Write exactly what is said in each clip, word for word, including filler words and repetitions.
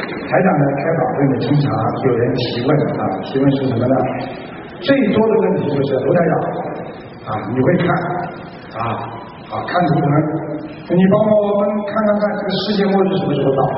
台长呢开法会呢，经常有人提问啊，提问是什么呢？最多的问题就是卢台长啊，你会看啊啊看图腾，你帮我们看看看这个世界末日什么时候到？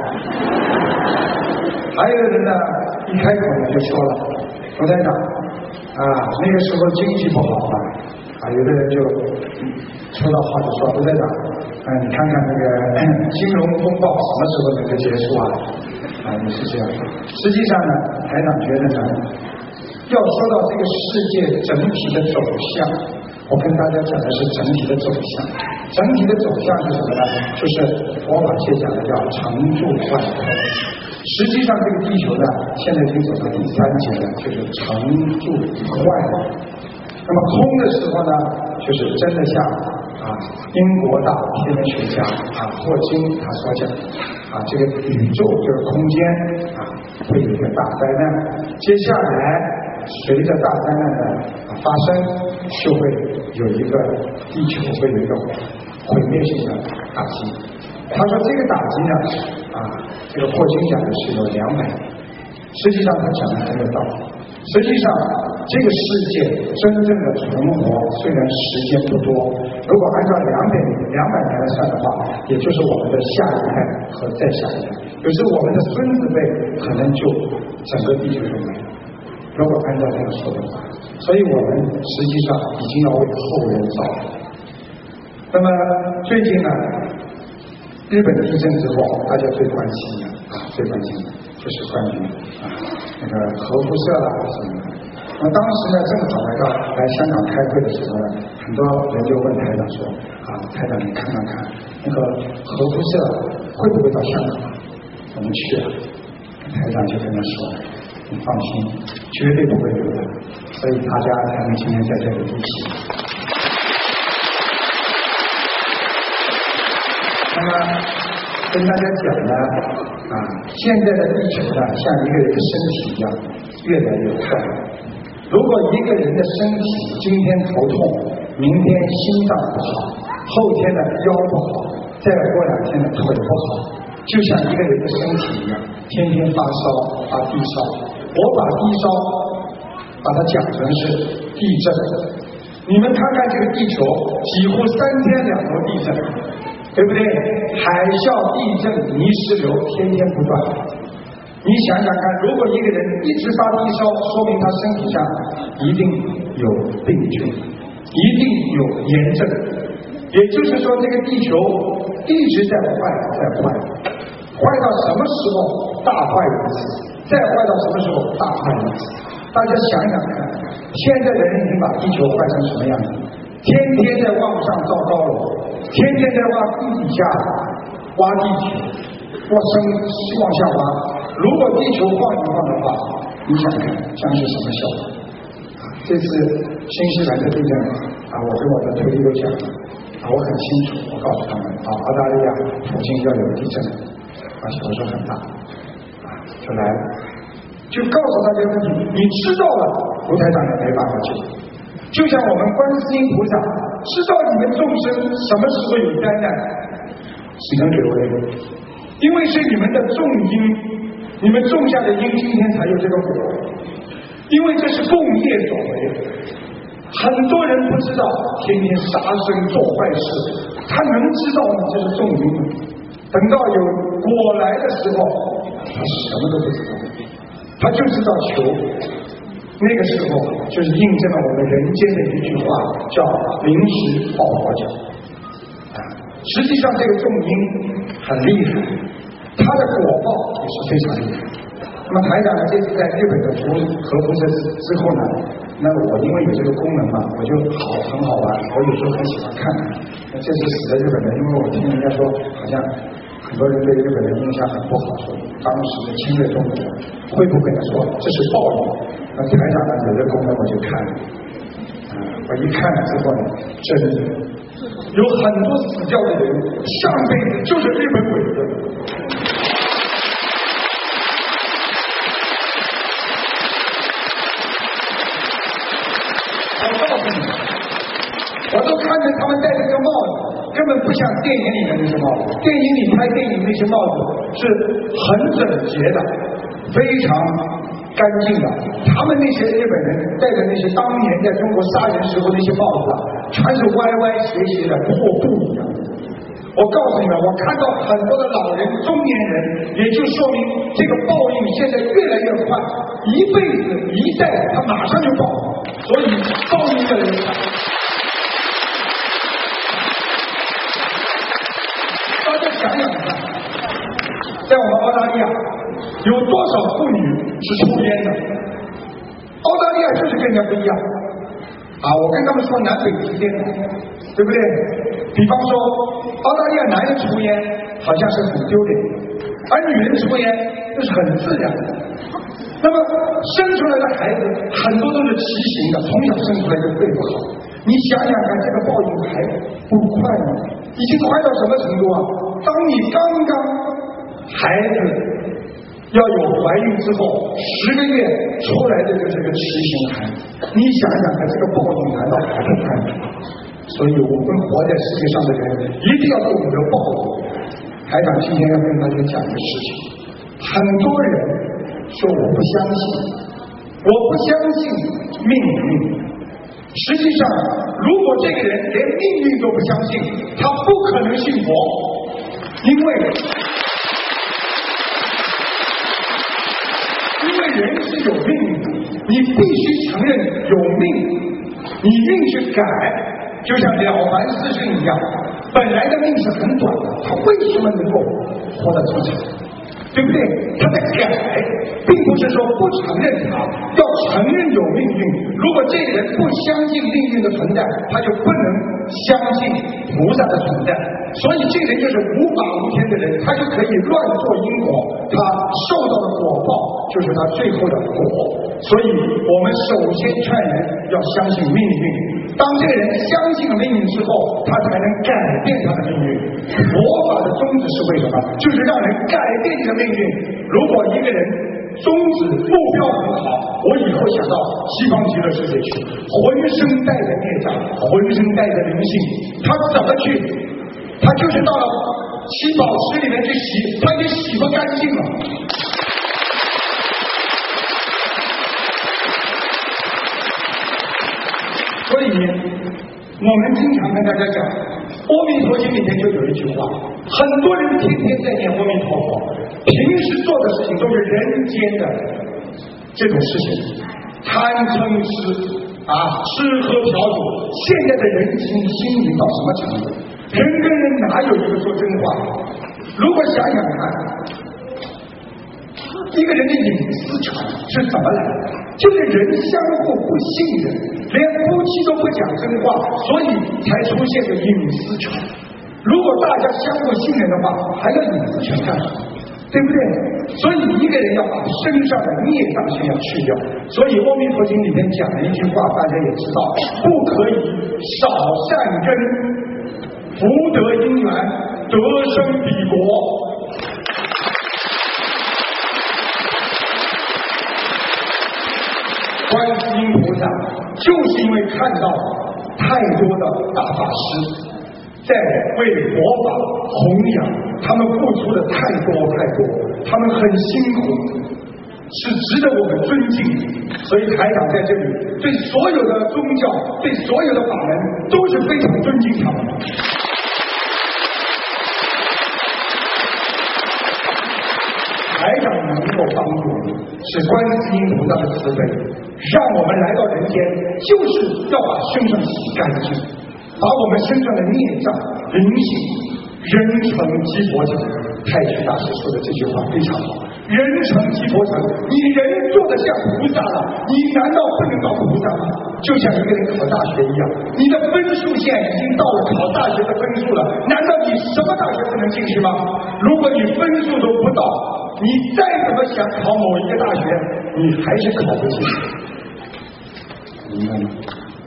还有的人呢，一开口呢就说了，卢台长啊，那个时候经济不好嘛，啊，有的人就说到话就说卢台长，啊，你看看那个金融风暴什么时候能够结束啊？啊，也是这样。实际上呢，台长觉得呢，要说到这个世界整体的走向，我跟大家讲的是整体的走向。整体的走向是什么呢？就是佛法界讲的叫成住坏空。实际上这个地球呢，现在已经走到第三节了，就是成住坏。那么空的时候呢，就是真的像啊英国大天文学家啊霍金他所讲啊，这个宇宙这个空间啊会有一个大灾难，接下来随着大灾难的发生，就会有一个地球会有一个毁灭性的打击。他说这个打击呢啊，这个霍金讲的是有两百年，实际上他讲的很有道理。实际上这个世界真正的存活虽然时间不多，如果按照两百年两百年来算的话，也就是我们的下一代和再下一代，可是我们的孙子辈可能就整个地球就没了。如果按照这样说的话，所以我们实际上已经要为后人造福。那么最近呢，日本地震之后，大家最关心的啊，最关心的就是关于啊那个核辐射啦什么的。那么当时呢，正好来到来香港开会的时候呢，很多人就问台长说啊，台长你看看看，那个核辐射会不会到香港？我们去了，台长就跟他说，你放心，绝对不会有的。所以大家才能今天在这里一起。那么跟大家讲呢，啊，现在的地球呢，像一个人的身体一样，越来越坏。如果一个人的身体今天头痛，明天心脏不好，后天的腰不好，再过两天的腿不好，就像一个人的身体一样，天天发烧发低烧。我把低烧把它讲成是地震，你们看看这个地球，几乎三天两头地震。对不对？海啸、地震、泥石流天天不断。你想想看，如果一个人一直发低烧，说明他身体上一定有病菌，一定有炎症。也就是说，这个地球一直在坏，在坏，坏到什么时候大坏一次，再坏到什么时候大坏一次。大家想想看，现在的人已经把地球坏成什么样子？天天在往上造高楼，天天在挖地底下挖地球，挖深往下挖。如果地球晃一晃的话，你想看将是什么效果？这次新西兰的地震啊，我跟我的推理都讲了啊，我很清楚，我告诉他们啊，澳大利亚附近要有地震，而且我说很大啊，就来了，就告诉大家问题，你知道了，卢台长也没办法救。就像我们观世音菩萨知道你们众生什么时候有灾难，只能给我因为是你们的种因，你们种下的因，今天才有这个果，因为这是共业所为。很多人不知道，天天杀生做坏事，他能知道你这是种因，等到有果来的时候，他什么都不知道，他就知道求。那个时候就是印证了我们人间的一句话，叫临时抱佛脚。啊，实际上这个种因很厉害，它的果报也是非常厉害。那么台长呢，这次在日本的服核辐射之后呢，那我因为有这个功能嘛，我就好很好玩，我有时候很喜欢看。那这次死的日本人，因为我听人家说，好像很多人对日本人印象很不好，说当时的侵略中国，会不会说这是暴力？那台长呢，有这功能我就看了，啊，我一看了之后呢，真的有很多死掉的人，上辈子就是日本鬼子。我告诉你，我都看着他们戴这个帽子，根本不像电影里的那些帽子。电影里拍电影那些帽子， 是很整洁的，非常干净的。他们那些日本人带着那些当年在中国杀人时候那些帽子啊，全是歪歪斜斜的，破布一样。我告诉你们，我看到很多的老人、中年人，也就说明这个报应现在越来越快，一辈子一代他马上就报，所以报应越来越快。大家想想看，在我们澳大利亚有多少妇女是抽烟的？澳大利亚就是跟人家不一样啊！我跟他们说南北之间，对不对？比方说，澳大利亚男人抽烟好像是很丢脸，而女人抽烟那是很自然的。那么生出来的孩子很多都是畸形的，从小生出来就对不好。你想想看，这个报应还不快吗？已经快到什么程度啊？当你刚刚孩子要有怀孕之后，十个月出来的就是个畸形孩子，你想想看，这个报应难道还不快吗？所以我们活在世界上的人一定要懂得报应。台长今天要跟大家讲一个事情，很多人说我不相信，我不相信命运。实际上，如果这个人连命运都不相信，他不可能信佛，因为因为人是有命运的，你必须承认有命，你命去改。就像了凡四训一样，本来的命是很短的，他为什么能够活得这么长？对不对？他在改，并不是说不承认他，要承认有命运。如果这个人不相信命运的存在，他就不能相信菩萨的存在。所以这个人就是无法无天的人，他就可以乱做因果，他受到的果报就是他最后的果。所以我们首先劝人要相信命运，当这个人相信了命运之后，他才能改变他的命运。佛法的宗旨是为什么？就是让人改变你的命运。如果一个人宗旨目标很好，我以后想到西方极乐世界去，浑身带着孽障，浑身带着灵性，他怎么去？他就是到了七宝池里面去洗，他已经洗不干净了。所以我们经常跟大家讲，阿弥陀经里面就有一句话，很多人天天在念阿弥陀佛，平时做的事情都是人间的这种事情，贪嗔痴啊，吃喝嫖赌。现在的人心心灵到什么程度？人跟人哪有一个说真话？如果想想看，一个人的隐私权是怎么来的？就是人相互不信任，连夫妻都不讲真话，所以才出现个隐私权。如果大家相互信任的话，还要隐私权干什么？对不对？所以一个人要把身上的孽障先要去掉。所以阿弥陀经里面讲了一句话，大家也知道，不可以少善根，福德因缘，得生彼国。观世音菩萨就是因为看到太多的大法师在为佛法弘扬，他们付出的太多太多，他们很辛苦，是值得我们尊敬。所以台长在这里对所有的宗教，对所有的法门都是非常尊敬他们的。台长能够帮助你，是观世音菩萨的慈悲，让我们来到人间，就是要把身上洗干净，把我们身上的孽障、灵性、人成即佛成。太虚大师说的这句话非常好，人成即佛成，你人做的像菩萨了，你难道不能当菩萨吗？就像一个人考大学一样，你的分数线已经到了考大学的分数了，难道你什么大学不能进去吗？如果你分数都不到，你再怎么想考某一个大学，你还是考不进去，明白吗？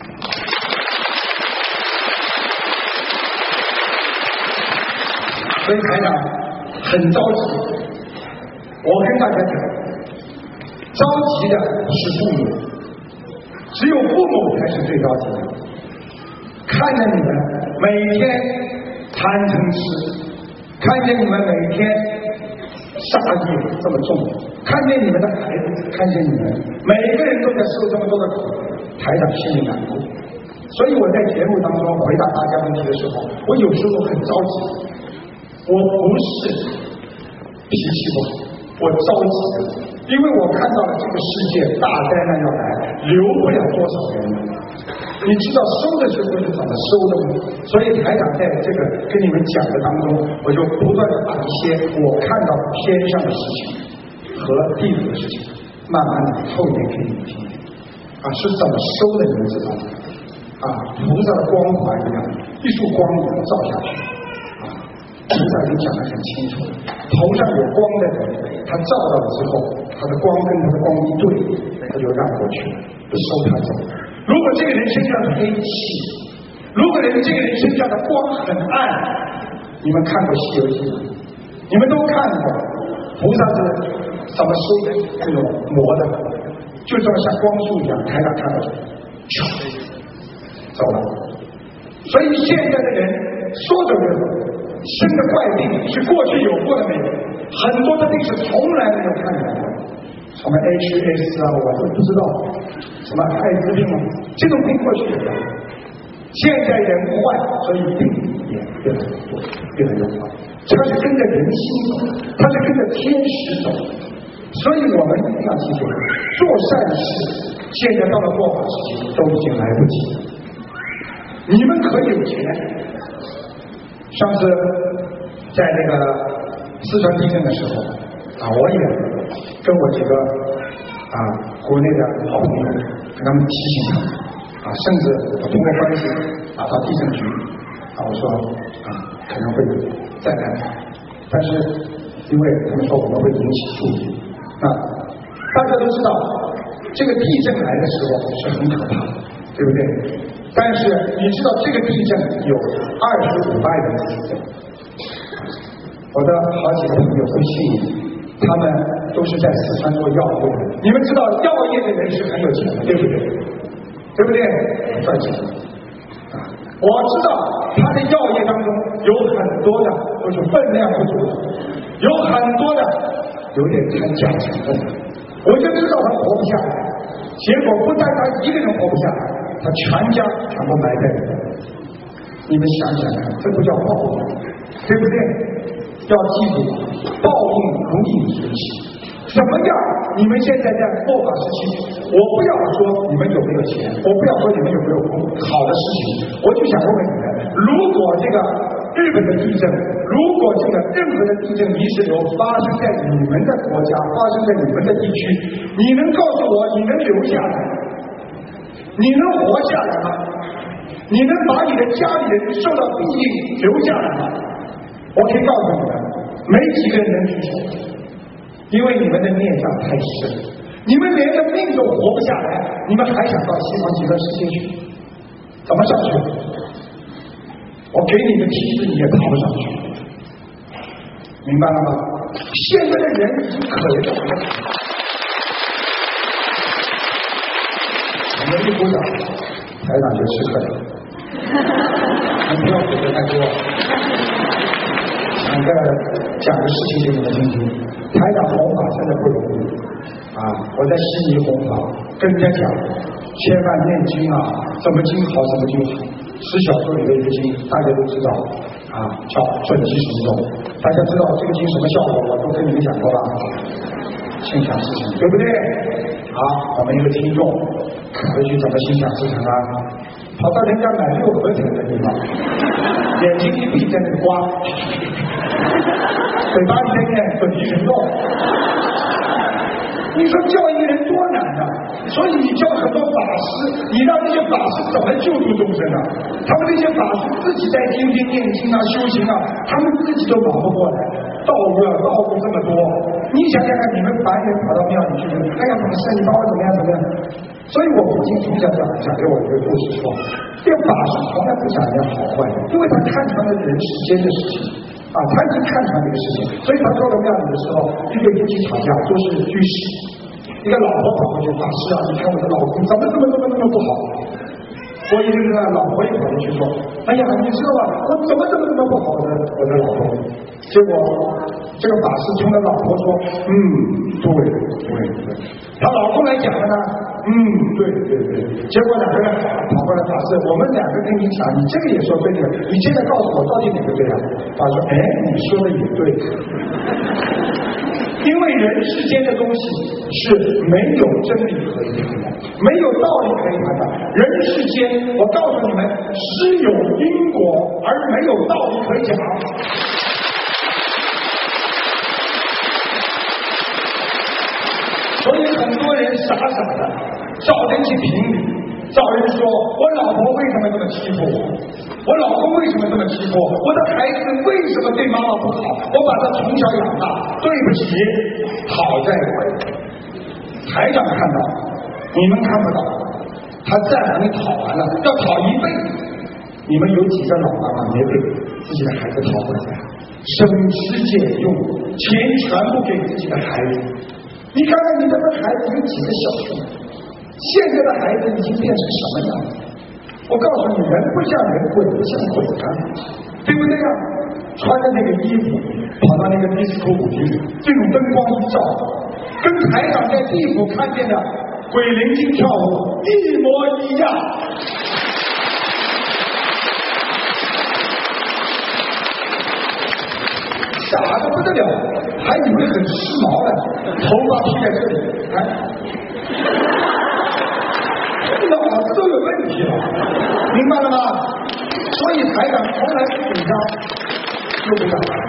所以台长很着急，我跟大家讲，着急的是父母，只有父母才是最着急的。看着你们每天贪嗔痴，看着你们每天杀业这么重，看见你们的孩子，看见你们每个人都在受这么多的苦，台长心里难过。所以我在节目当中回答大家问题的时候，我有时候很着急。我不是脾气不好，我着急，因为我看到了这个世界大灾难要来，留不了多少人。你知道收的时候是怎么收的吗？所以台长在这个跟你们讲的当中，我就不断的把一些我看到天上的事情和地府的事情，慢慢的后面给你们听听啊，是怎么收的，你们知道吗？啊，菩萨的光环一样，一束光一样照下去啊，菩萨已经讲得很清楚，头上有光的人，他照到了之后，他的光跟他的光一对，他就让过去了，就收他走。如果这个人身上的黑气，如果人这个人身上的光很暗，你们看过《西游记》吗？你们都看过，菩萨是怎么收的这种魔的，就这么像光束一样，台长看到走了。所以现在的人说走就走，生的怪病是过去有过的没有，很多的病是从来没有看见过，什么 H S 啊，我都不知道，什么艾滋病啊，这种病过去有的。现在人坏，所以病也越来越多，越来越坏。它是跟着人心走，它是跟着天时走。所以我们一定要记住，做善事，现在到了末法时期都已经来不及了。你们可以有钱。上次在那个四川地震的时候啊，我也跟我几个啊国内的好朋友跟他们提醒他们啊，甚至我通过关系打到地震局啊，我说啊可能会有灾难，但是因为他们说我们会引起注意，那大家都知道这个地震来的时候是很可怕的，对不对？但是你知道这个地震有二十五万人死掉，我的好几个朋友会信他们都是在四川做药业的。你们知道药业的人是很有钱的，对不对？对不对？赚钱啊！我知道他的药业当中有很多的都是分量不足的，有很多的有点掺假成分的，我就知道他活不下来。结果不但他一个人活不下来，他全家全部埋在里面。你们想想看，这不叫报应，对不对？要记住，报应如影随形。怎么样？你们现在在末法时期，我不要说你们有没有钱，我不要说你们有没有好的事情，我就想问问你们：如果这个日本的地震，如果这个任何的地震泥石流发生在你们的国家，发生在你们的地区，你能告诉我你能留下来？你能活下来吗？你能把你的家里人受到庇应留下来吗？我可以告诉你们，没几个人能举手，因为你们的孽障太深，你们连个命都活不下来，你们还想到西方极乐世界去？怎么上去？我给你个提示，你也爬不上去，明白了吗？现在的人已经可怜了。我们一鼓掌，台长就吃客了。你不要鼓得太多。讲个讲个事情给你们听听。台长弘法真的不容易啊！我在悉尼弘法，跟人家讲，千万念经啊，什么经好，什么经好。十小咒里的一个经，大家都知道啊，叫准提神咒。大家知道这个经什么效果，我都跟你们讲过了。心想事成，对不对？好，我们一个听众回去怎么心想事成啊？跑到人家买六合彩的地方，眼睛一闭在那里刮，嘴巴一在念准提神咒。你说教一个人多难啊！所以你教很多法师，你让那些法师怎么救助众生啊？他们那些法师自己在天天念经啊、修行啊，他们自己都忙不过来，道路要绕路这么多。你想想看，你们凡人跑到庙里去，哎呀，法师你帮我怎么样怎么样？所以我父亲从小讲讲给我一个故事说，这个法师从来不讲人家好坏，因为他看穿了人世间的事情。啊，他已经看穿这个事情，所以他到了庙里的时候，一对夫妻吵架，都是居士。一个老婆跑过去，法师啊，你看我的老公怎么怎么怎么怎么不好。我一个人老婆也跑过去说，哎呀，你知道吧，我怎么怎么怎么不好的，我的老公。结果这个法师听了老婆说，嗯，对对对。他老公来讲了呢，嗯，对对对。结果两个人跑过来，法师，我们两个跟你讲，你这个也说对了，你现在告诉我到底哪个对啊？法师说，哎，你说的也对。因为人世间的东西是没有真理可以谈的，没有道理可以谈的。人世间，我告诉你们，只有因果，而没有道理可以讲。所以很多人傻傻的找人去评理，找人说我老婆为什么这么欺负我，我老公为什么这么欺负我，我的孩子为什么对妈妈不好，我把他从小养大，对不起，讨债鬼。台长看到，你们看不到，他债把你讨完了，要讨一辈子。你们有几个老妈妈没给自己的孩子讨回来？省吃俭用，钱全部给自己的孩子。你看看你这个孩子有几个小兄弟？现在的孩子已经变成什么样子？我告诉你，人不像人，鬼不像鬼啊，对不对啊？穿着那个衣服跑到那个迪斯科舞厅，这种灯光一照，跟台长在地府看见的鬼灵精跳舞一模一样。傻的不得了，还以为很时髦呢，头发披在这里，哎，脑子都有问题了，明白了吗？所以台长从来不紧张，又不讲了，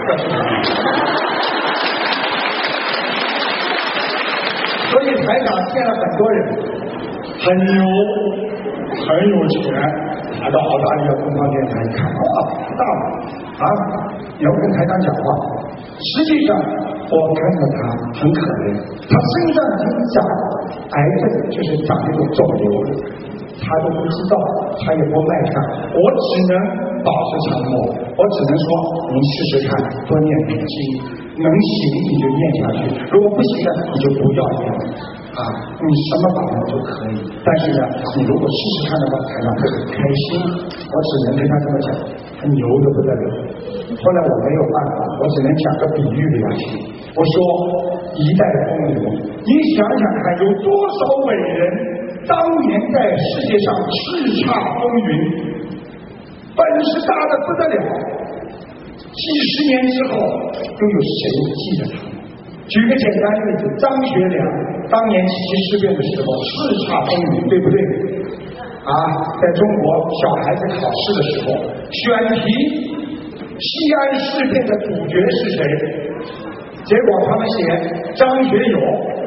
所以台长见了很多人，很牛，很有钱，来到澳大利亚东方电台一看，哇，大了啊！你要跟台长讲话，实际上我看到他很可怜，他身上已经长癌症，就是长那种肿瘤了，他都不知道，他也不卖账，我只能保持沉默，我只能说您试试看，多念点经，能行你就念下去，如果不行的你就不要念啊，你什么法门都可以，但是呢，你如果试试看的话，台长会很开心，我只能跟他这么讲，他牛的不得了。后来我没有办法，我只能讲个比喻给他听。我说一代风流，你想想看，有多少伟人当年在世界上叱咤风云，本事大的不得了，几十年之后又有谁记得他？举个简单例子，张学良当年七七事变的时候叱咤风云，对不对？啊，在中国小孩子考试的时候，选题西安事变的主角是谁？结果他们写张学友。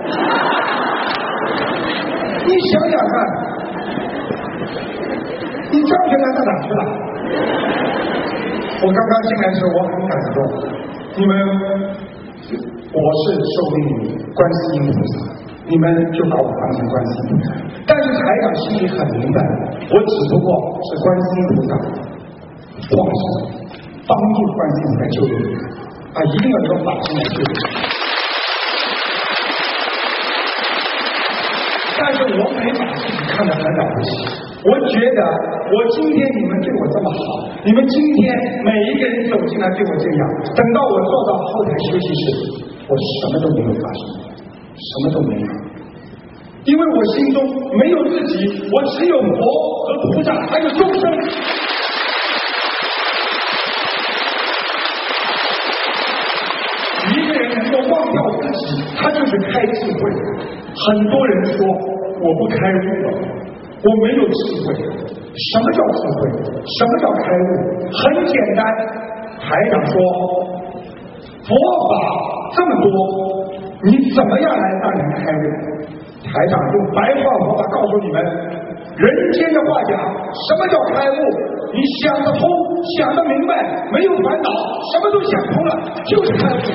你想想看，你张学良到哪去了？我刚刚进来的时候，我很感动。你们，我是受命于观世音菩萨，你们就把我当成观世音菩萨。但是台长心里很明白，我只不过是观世音菩萨化身。帮助观世音来救你啊！一定要有法身来救你。但是我没把自己看得很了不起，我觉得我今天你们对我这么好，你们今天每一个人走进来对我这样，等到我坐到后台休息室，我什么都没有发生，什么都没有，因为我心中没有自己，我只有佛和菩萨，还有众生。一个人能够忘掉自己，他就是开智慧。很多人说我不开悟了，我没有智慧。什么叫智慧？什么叫开悟？很简单，台长说佛法这么多，你怎么样来让人开悟？台长用白话佛法告诉你们，人间的话讲，什么叫开悟？你想得通，想得明白，没有烦恼，什么都想通了，就是开悟。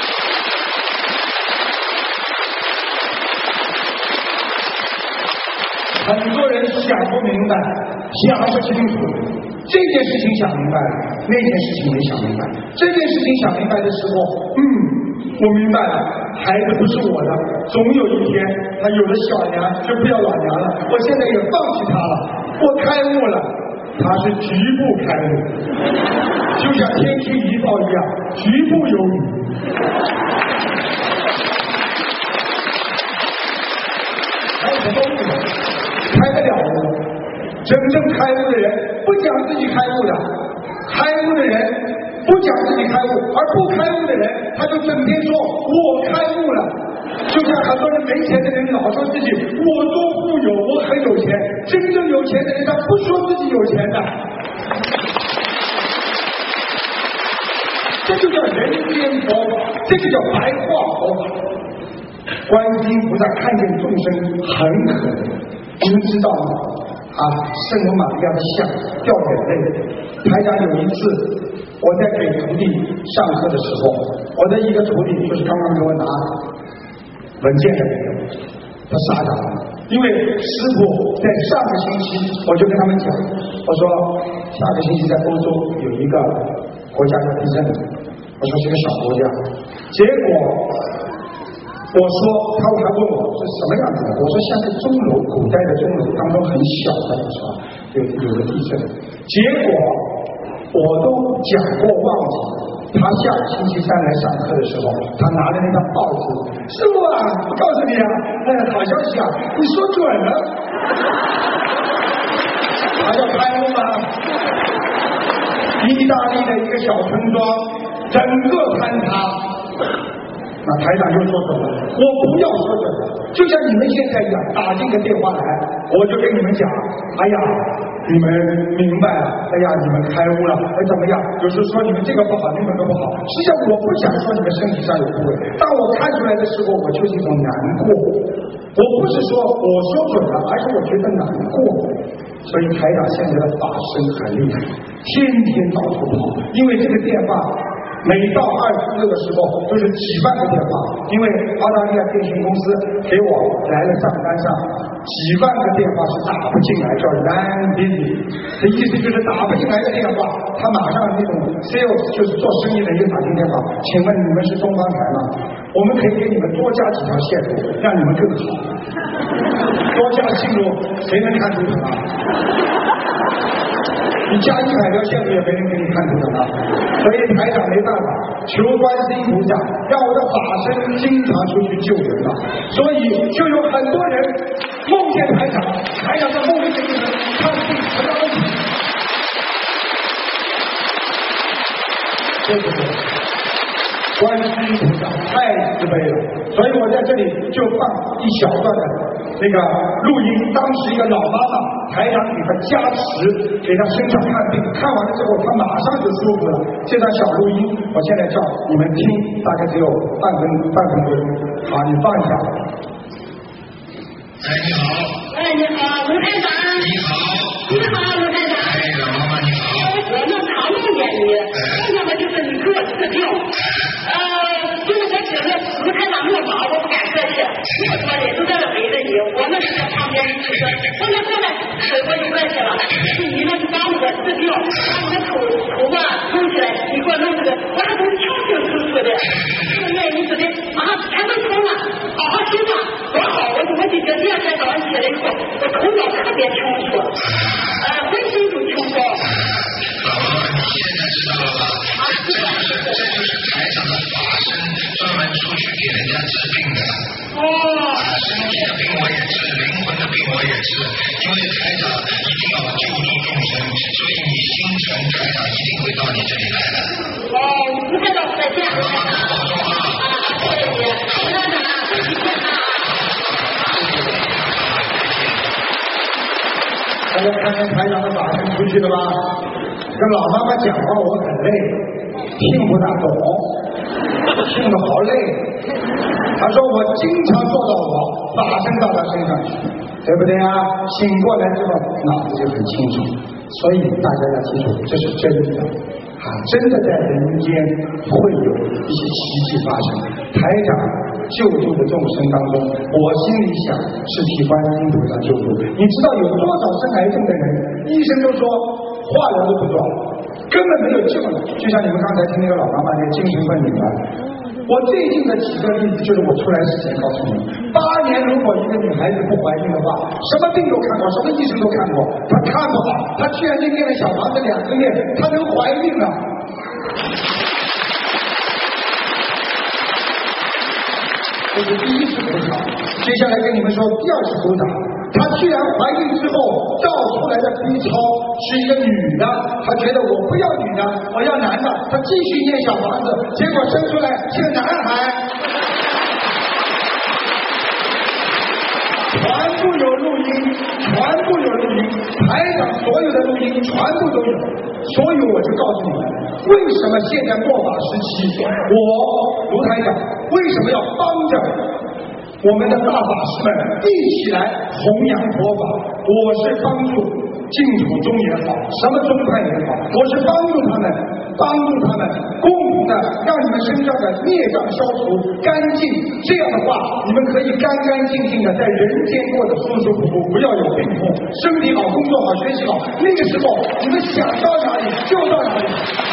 很多人想不明白，想不清楚，这件事情想明白了，那件事情没想明白。这件事情想明白的时候，嗯，我明白了，孩子不是我的，总有一天他有了小娘就不要老娘了，我现在也放弃他了，我开悟了。 它是局部开路，就像天气预报一样，局部有雨。还有什么路开得了路？真正开悟的人不讲自己开悟的，开悟的人不讲自己开悟，而不开悟的人他就整天说我开悟了。就像很多人没钱的人老说自己我多富有，我很有钱，真正有钱的人他不说自己有钱的。这就叫人间佛法，这就叫白话佛法。观世音菩萨看见众生很可怜，你们知道吗？啊，圣母玛利亚的像掉眼泪。台长有一次我在给徒弟上课的时候，我的一个徒弟就是刚刚给我拿文件的人，他傻傻了，因为师傅在上个星期我就跟他们讲，我说下个星期在欧洲有一个国家要地震，我说是个小国家，结果我说他还问我是什么样子的，我说像个钟楼，古代的钟楼当中很小的，是吧？有有个地震，结果我都讲过忘记。他下个星期三来上课的时候，他拿着那张报纸，师傅啊，我告诉你啊，哎，好消息啊，你说准了，他叫开悟吗？意大利的一个小村庄，整个坍塌。那台长又说准了，我不要说准了，就像你们现在一样，打进个电话来，我就跟你们讲，哎呀，你们明白了，哎呀，你们开悟了，哎，怎么样？有时说你们这个不好，那个不好，实际上我不想说你们身体上有部位，当我看出来的时候，我就是一种难过。我不是说我说准了，而是我觉得难过。所以台长现在的法身很厉害，天天到处跑，因为这个电话。每到二十四个时候都是几万个电话，因为澳大利亚电信公司给我来了账单上几万个电话是打不进来，叫 non busy， 的意思就是打不进来的电话，他马上那种 sales 就是做生意的又打进电话，请问你们是东方台吗？我们可以给你们多加几条线路，让你们更好。多加线路，谁能看出什么？你加一百条线路也没人给你看出什么，所以台长没办法，求观世音菩萨让我的法身经常出去救人了，所以就有很多人梦见台长，台长在梦里给你们看病什么问题，对不对？观世音菩萨太慈悲了，所以我在这里就放一小段的那个录音，当时一个老妈妈，台长给她加持，给她身上看病，看完了之后她马上就舒服了。这段小录音我现在叫你们听，大概只有半分半分钟，好，你放一下。 哎，你好。哎，你好，卢台长。你好。你好，卢台长。哎，老妈妈你好。我们常梦见你，梦见的就是你给我治病。呃，就是我觉得卢台长那么忙，我不敢客气，那么多人都在那围着你，我们是在旁边就是，我们过来水过就过去了，你呢就帮我治病，把我的口口啊弄起来，你给我弄这个，我还都清清楚楚的，这个愿你说的啊，全都通了，好好听嘛，多好，我我就觉得第二天早上起来以后，我头脑特别清楚，呃，浑身都清楚。 老妈妈，你现在知道了吧？这就是这就是台长的法身，专门出去给人家治病的。 哦。 身体的病我也治，灵魂的病我也治，因为台长一定要救助众生，所以你心诚，台长一定会到你这里来的。 哦，你看到再见。 老妈妈保重啊！ 谢谢你，台长啊，谢谢啊。 大家看见台长的法身出去了吧？跟老妈妈讲话我很累，听不大懂，听得好累。他说我经常做到我法身到他身上去，对不对啊？醒过来之后脑子就很清楚，所以大家要记住，这是真的啊！真的在人间会有一些奇迹发生。台长救助的众生当中，我心里想是替观世音菩萨救助。你知道有多少生癌症的人，医生都说化疗都不做，根本没有救了。就像你们刚才听那个老妈妈那个精神分裂的， 我最近的几个例子就是我出来之前告诉你们，八年如果一个女孩子不怀孕的话，什么病都看过，什么医生都看过，她看不好，她居然就建了小房子两个月，她能怀孕了。这是第一次鼓掌，接下来跟你们说第二次鼓掌。她居然怀孕之后照出来的 B 超是一个女的，她觉得我不要女的，我要男的，她继续念小房子，结果生出来是个男孩。全部有录音，全部有录音，台长所有的录音全部都有，所以我就告诉你们，为什么现在末法时期，我卢台长为什么要帮着我们的大法师们一起来弘扬佛法？我是帮助净土宗也好，什么宗派也好，我是帮助他们，帮助他们共同的让你们身上的孽障消除干净。这样的话，你们可以干干净净的在人间过得舒舒服服，不要有病痛，身体好，工作好，学习好。那个时候，你们想到哪里就到哪里。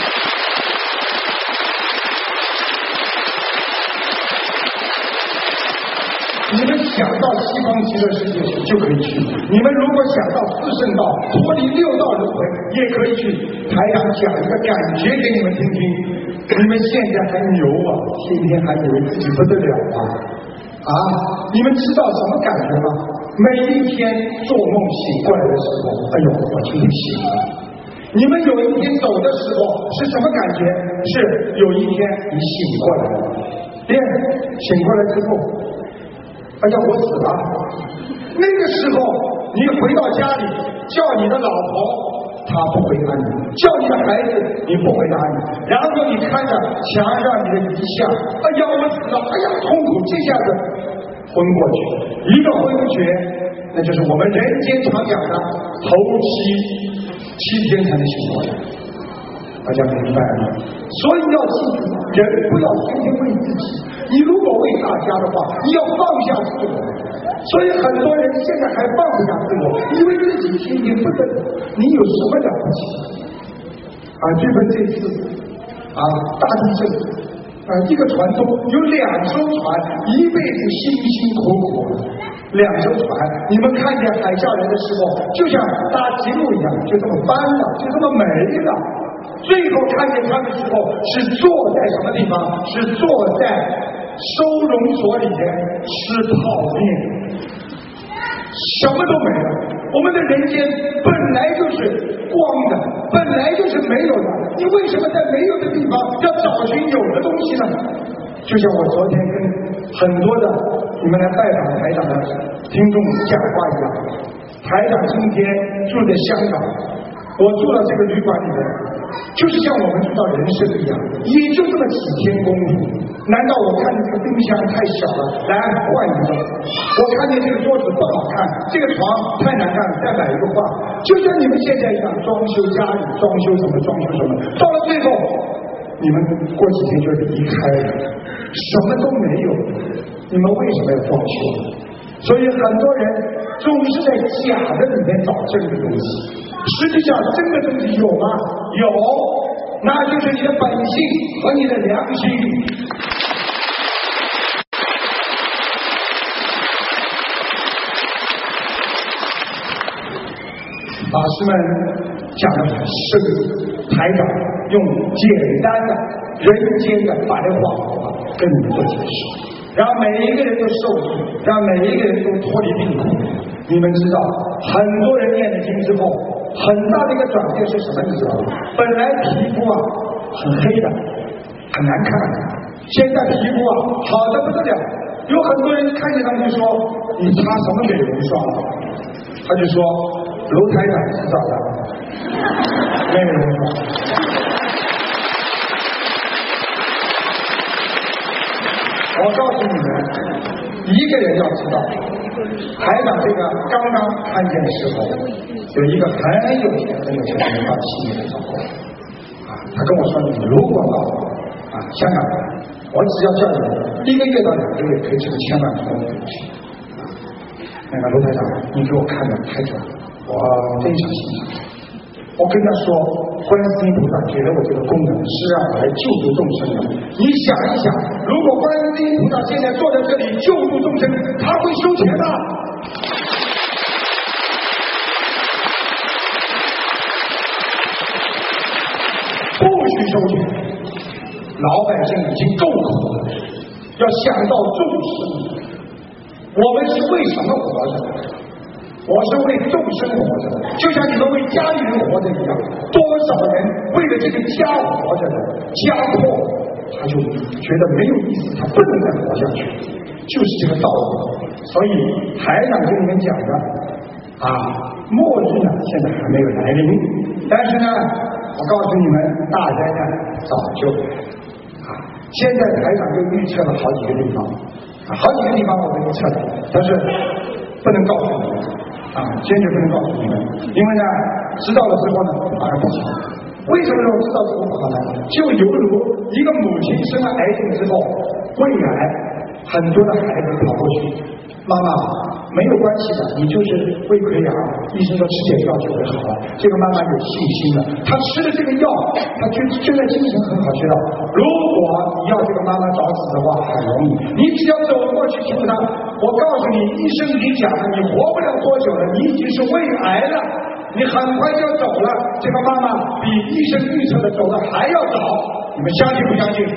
你们想到西方极乐世界去就可以去，你们如果想到四圣道脱离六道轮回也可以去。台长讲一个感觉给你们听听，你们现在还牛啊，天天还以为自己不得了啊啊！你们知道什么感觉吗？每一天做梦醒过来的时候，哎呦，我今天醒了。你们有一天走的时候是什么感觉？是有一天你醒过来了，对，醒过来之后。哎呀，我死了！那个时候，你回到家里，叫你的老婆，她不回答你；叫你的孩子，你不回答你。然后你看着墙上你的遗像，哎呀，我死了！哎呀，痛苦！这下子昏过去，一个昏厥，那就是我们人间常讲的头七七天才能醒过来。大家明白吗？所以要记住，人不要天天为自己。你如果为大家的话，你要放下自我。所以很多人现在还放不下自我，以为自己天天不得了。你有什么了不起？啊，日本这次啊大地震啊，一个船中有两艘船，一辈子辛辛苦苦，两艘船，你们看见海啸来的时候，就像搭积木一样，就这么翻了，就这么没了。最后看见他的时候，是坐在什么地方？是坐在收容所里面吃泡面，什么都没了。我们的人间本来就是光的，本来就是没有的，你为什么在没有的地方要找寻有的东西呢？就像我昨天跟很多的你们来拜访台长的听众讲话一样，台长今天住在香港，我住到这个旅馆里面，就是像我们知道人生一样，也就这么几天功夫。难道我看见这个冰箱太小了，来换一个？我看见这个桌子不好看，这个床太难看，再买一个换。就像你们现在一样，装修家里，装修什么，装修什么，到了最后，你们过几天就离开了，什么都没有。你们为什么要装修？所以很多人总是在假的里面找真的东西。实际上真的东西有吗？有，那就是你的本性和你的良心。法师们讲的很深，台长用简单的人间的白话跟你们做解释，让每一个人都受益，让每一个人都脱离病苦。你们知道，很多人念了经之后，很大的一个转变是什么？你知道吗？本来皮肤啊很黑的，很难看，现在皮肤啊好的不得了。有很多人看见他们就说：“你擦什么美容霜？”他就说：“卢台长知道的，美容霜。”我告诉你们，一个人要知道，台长这个刚刚看见的时候，有一个很有钱很有钱的人到企业来找我，啊，他跟我说：“你如果到啊香港来，我只要叫你一个月到两个月可以挣千万多的东西。”啊，那个卢台长，你给我看的太准了，我非常欣赏。我跟他说， 观世音菩萨给了我这个功能，是让我来救度众生的。你想一想，如果观世音菩萨现在坐在这里救度众生，他会收钱吗？不许收钱，老百姓已经够苦了，要想到众生。我们是为什么活着？我是为众生活着的，就像你们为家里人活着一样。多少人为了这个家活着的，家破他就觉得没有意思，他不能再活下去，就是这个道理。所以台长跟你们讲的啊，末日呢现在还没有来临，但是呢，我告诉你们，大灾难早就来了啊！现在台长就预测了好几个地方啊，好几个地方我都预测了，但是不能告诉你们。啊，坚决不能告诉你们，因为呢，知道了之后呢，反而不好。为什么说知道之后不好呢？就犹如一个母亲生了癌症之后，胃癌，很多的孩子跑过去，妈妈没有关系的，你就是胃溃疡，医生说吃点药就会好了。这个妈妈有信心的，她吃了这个药，她就现在精神很好，知道。如果你要这个妈妈早死的话，很容易，你只要走过去求她。我告诉你，医生已经讲了，你活不了多久了，你已经是胃癌了，你很快就要走了。这个妈妈比医生预测的走的还要早，你们相信不相信？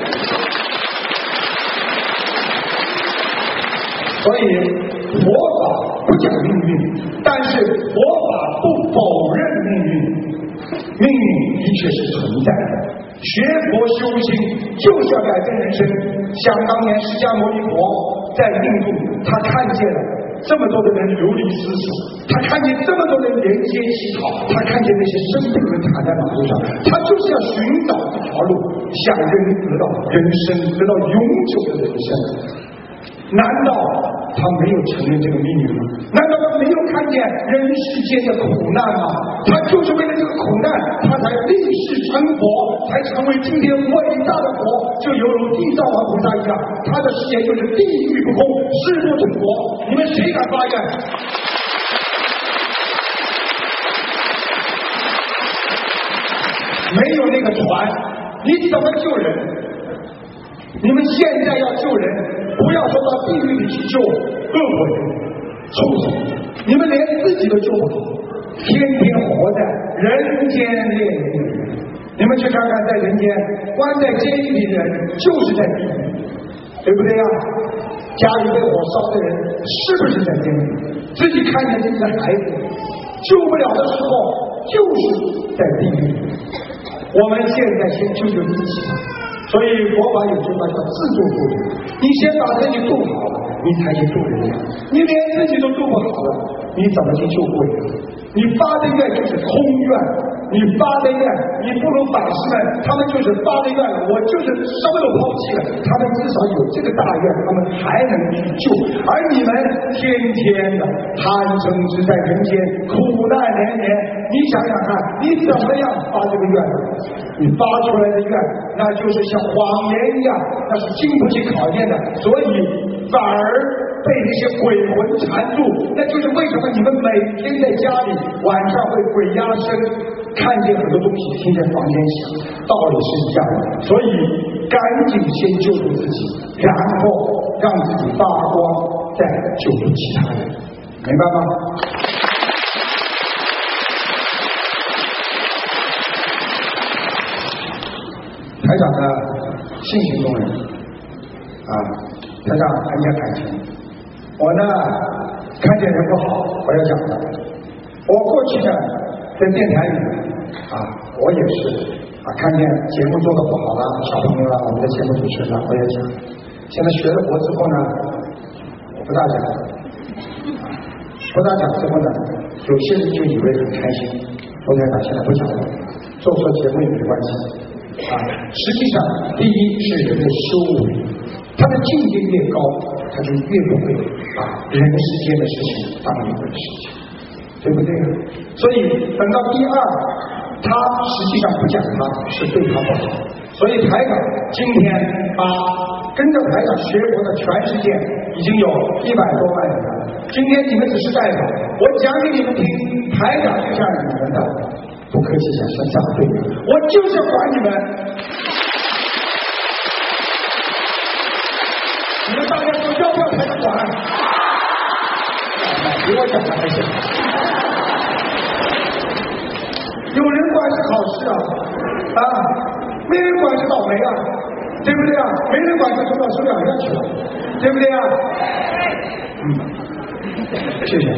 所以佛法不讲命运，但是佛法不否认命运，命运的确是存在的。学佛修心就是要改变人生。想当年释迦牟尼佛在印度，他看见了这么多的人流离失所，他看见这么多人沿街乞讨，他看见那些生病人躺在马路上，他就是要寻找一条路，想人得到人生，得到永久的人生。难道他没有承认这个命运吗？难道他没有看见人世间的苦难吗？他就是为了这个苦难，他才立誓成佛，才成为今天伟大的佛，就犹如地藏王菩萨一样，他的誓言就是地狱不空，誓不成佛。你们谁敢发愿？没有那个船，你怎么救人？你们现在要救人，不要说到地狱里去救恶鬼、畜生，你们连自己都救不好，天天活在人间炼狱。你们去看看，在人间关在监狱里的人，就是在地狱，对不对呀？家里被火烧的人，是不是在监狱？自己看见自己的孩子救不了的时候，就是在地狱。我们现在先救救自己吧。所以佛法有句话叫自助助人，你先把自己度好了，你才去度人家。你连自己都度不好了，你怎么去救贵人？你发的愿就是空愿，你发的愿，你不如法师们，他们就是发的愿，我就是什么都抛弃了，他们至少有这个大愿，他们还能去救。而你们天天的贪嗔痴在人间，苦难连连，你想想看，你怎么样发这个愿？你发出来的愿，那就是像谎言一样，那是经不起考验的，所以反而被那些鬼魂缠住。那就是为什么你们每天在家里晚上会鬼压身，看见很多东西，听见房间响，道理是一样的。所以赶紧先救助自己，然后让自己发光，再救助其他人，明白吗？台长呢，性情中人啊，台长很讲感情。我呢，看见人不好，我要讲的。我过去呢，在电台里啊，我也是啊，看见节目做的不好了，小朋友啊，我们的节目主持人啊，我也讲。现在学了佛之后呢，我不大讲，不大讲之后呢，有些人就以为很开心。佛台长现在不讲了，做错节目也没关系。啊，实际上，第一是人的修为，他的境界越高，他就越不会把人世间的事情当一回事情，对不对？所以等到第二，他实际上不讲他是对他不好。所以台长今天把跟着台长学佛的全世界已经有一百多万人了。今天你们只是代表，我讲给你们听，台长就像你们的不客气讲，像长辈，我就是要管你们。你们大家说要不要台长管？比我讲的还行。有人管是好事啊，啊，没人管是倒霉啊，对不对啊？没人管就送到收养院去了，对不对啊？嗯，谢谢。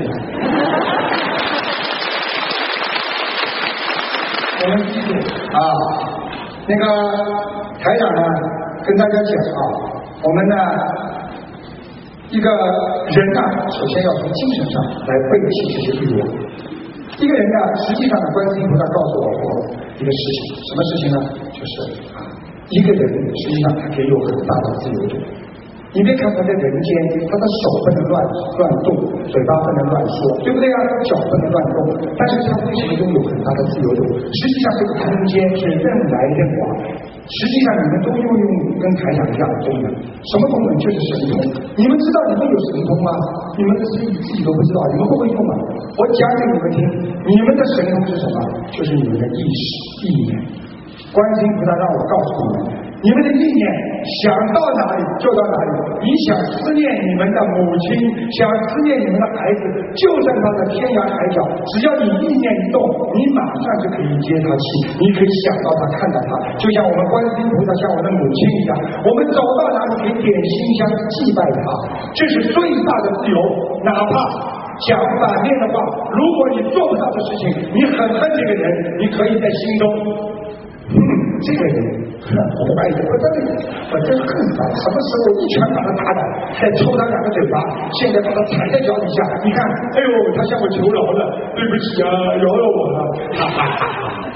我们记住啊，那个台长呢，跟大家讲啊，我们呢，一个人呢，首先要从精神上来背弃这些欲望。一个人呢，实际上呢，观世音菩萨告诉我们一个事情，什么事情呢？就是啊，一个人实际上他可以有很大的自由度。你别看他在人间，他的手不能乱乱动，嘴巴不能乱说，对不对啊？脚不能乱动，但是他为什么拥有很大的自由度？实际上这个空间是任来任往，实际上你们都拥有跟台长一样的功能，什么功能？就是神通。你们知道你们有神通吗？你们的自己自己都不知道，你们会不会用啊？我讲给你们听，你们的神通是什么？就是你们的意识意念。观世音菩萨让我告诉你们，你们的意念想到哪里就到哪里。你想思念你们的母亲，想思念你们的孩子，就算他在天涯海角，只要你意念一动，你马上就可以接他气，你可以想到他，看到他，就像我们观世音菩萨像我的母亲一样，我们走到哪里可以点心香祭拜他，这是最大的自由。哪怕讲反面的话，如果你做不到的事情，你很恨这个人，你可以在心中嗯，这个人坏的不得了，我真恨他，什么时候一拳把他打倒，再抽他两个嘴巴，现在把他踩在脚底下，你看，哎呦，他向我求饶了，对不起啊，饶了我了，哈哈哈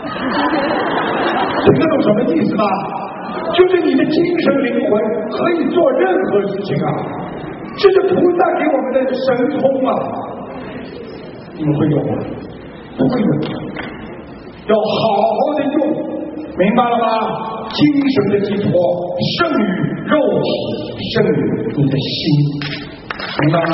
哈。听得懂什么意思吗？就是你的精神灵魂可以做任何事情啊，这是菩萨给我们的神通啊，你们会用吗？不会用，要好好的用。明白了吗？精神的寄托胜于肉体，胜于你的心，明白吗？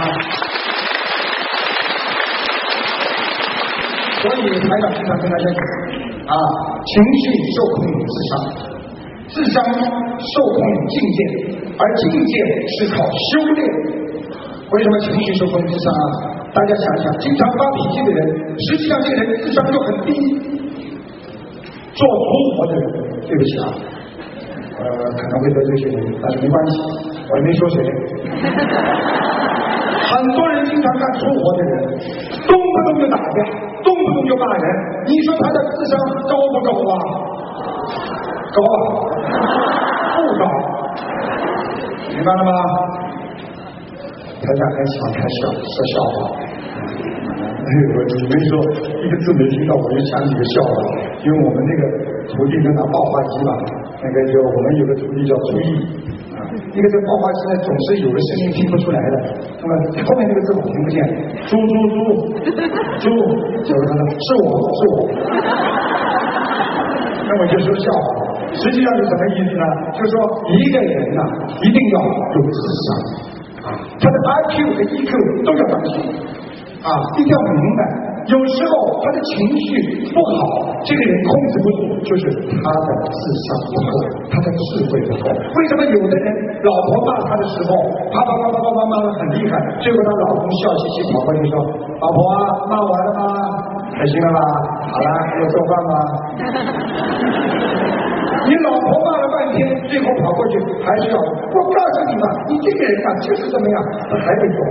所以台长经常跟大家讲啊，情绪受控于智商，智商受控于境界，而境界是靠修炼。为什么情绪受控于智商啊？大家想想，经常发脾气的人，实际上这个人智商就很低。做粗活的人，对不起啊，呃，可能会得罪些人，但是没关系，我也没说谁。很多人经常干粗活的人，动不动就打架，动不动就骂人，你说他的智商高不高啊？高啊，不高，明白了吗？台长很喜欢开笑，说笑话。哎呦，你们说一个字没听到，我就想起个笑话。因为我们那个徒弟在拿爆花机嘛，那个就我们有个徒弟叫朱毅啊，那个这爆花机呢总是有个声音听不出来的，那么后面那个字我听不见，猪猪猪猪，就是他说是我是我，那我就说笑话，实际上是什么意思呢？就是说一个人呐、啊，一定要有智商啊，他的 I Q 和 E Q 都要当心。啊，一定要明白，有时候他的情绪不好，这个人控制不住，就是他的智商不够，他的智慧不够。为什么有的人老婆骂他的时候，啪啪啪啪啪啪骂得很厉害，最后他老公笑嘻嘻跑过去说：“老婆啊，骂完了吗？开心了吧？好了，要做饭吗？”你老婆骂了半天，最后跑过去还是要我告诉你吧，你这个人啊就是这么样，他还得走。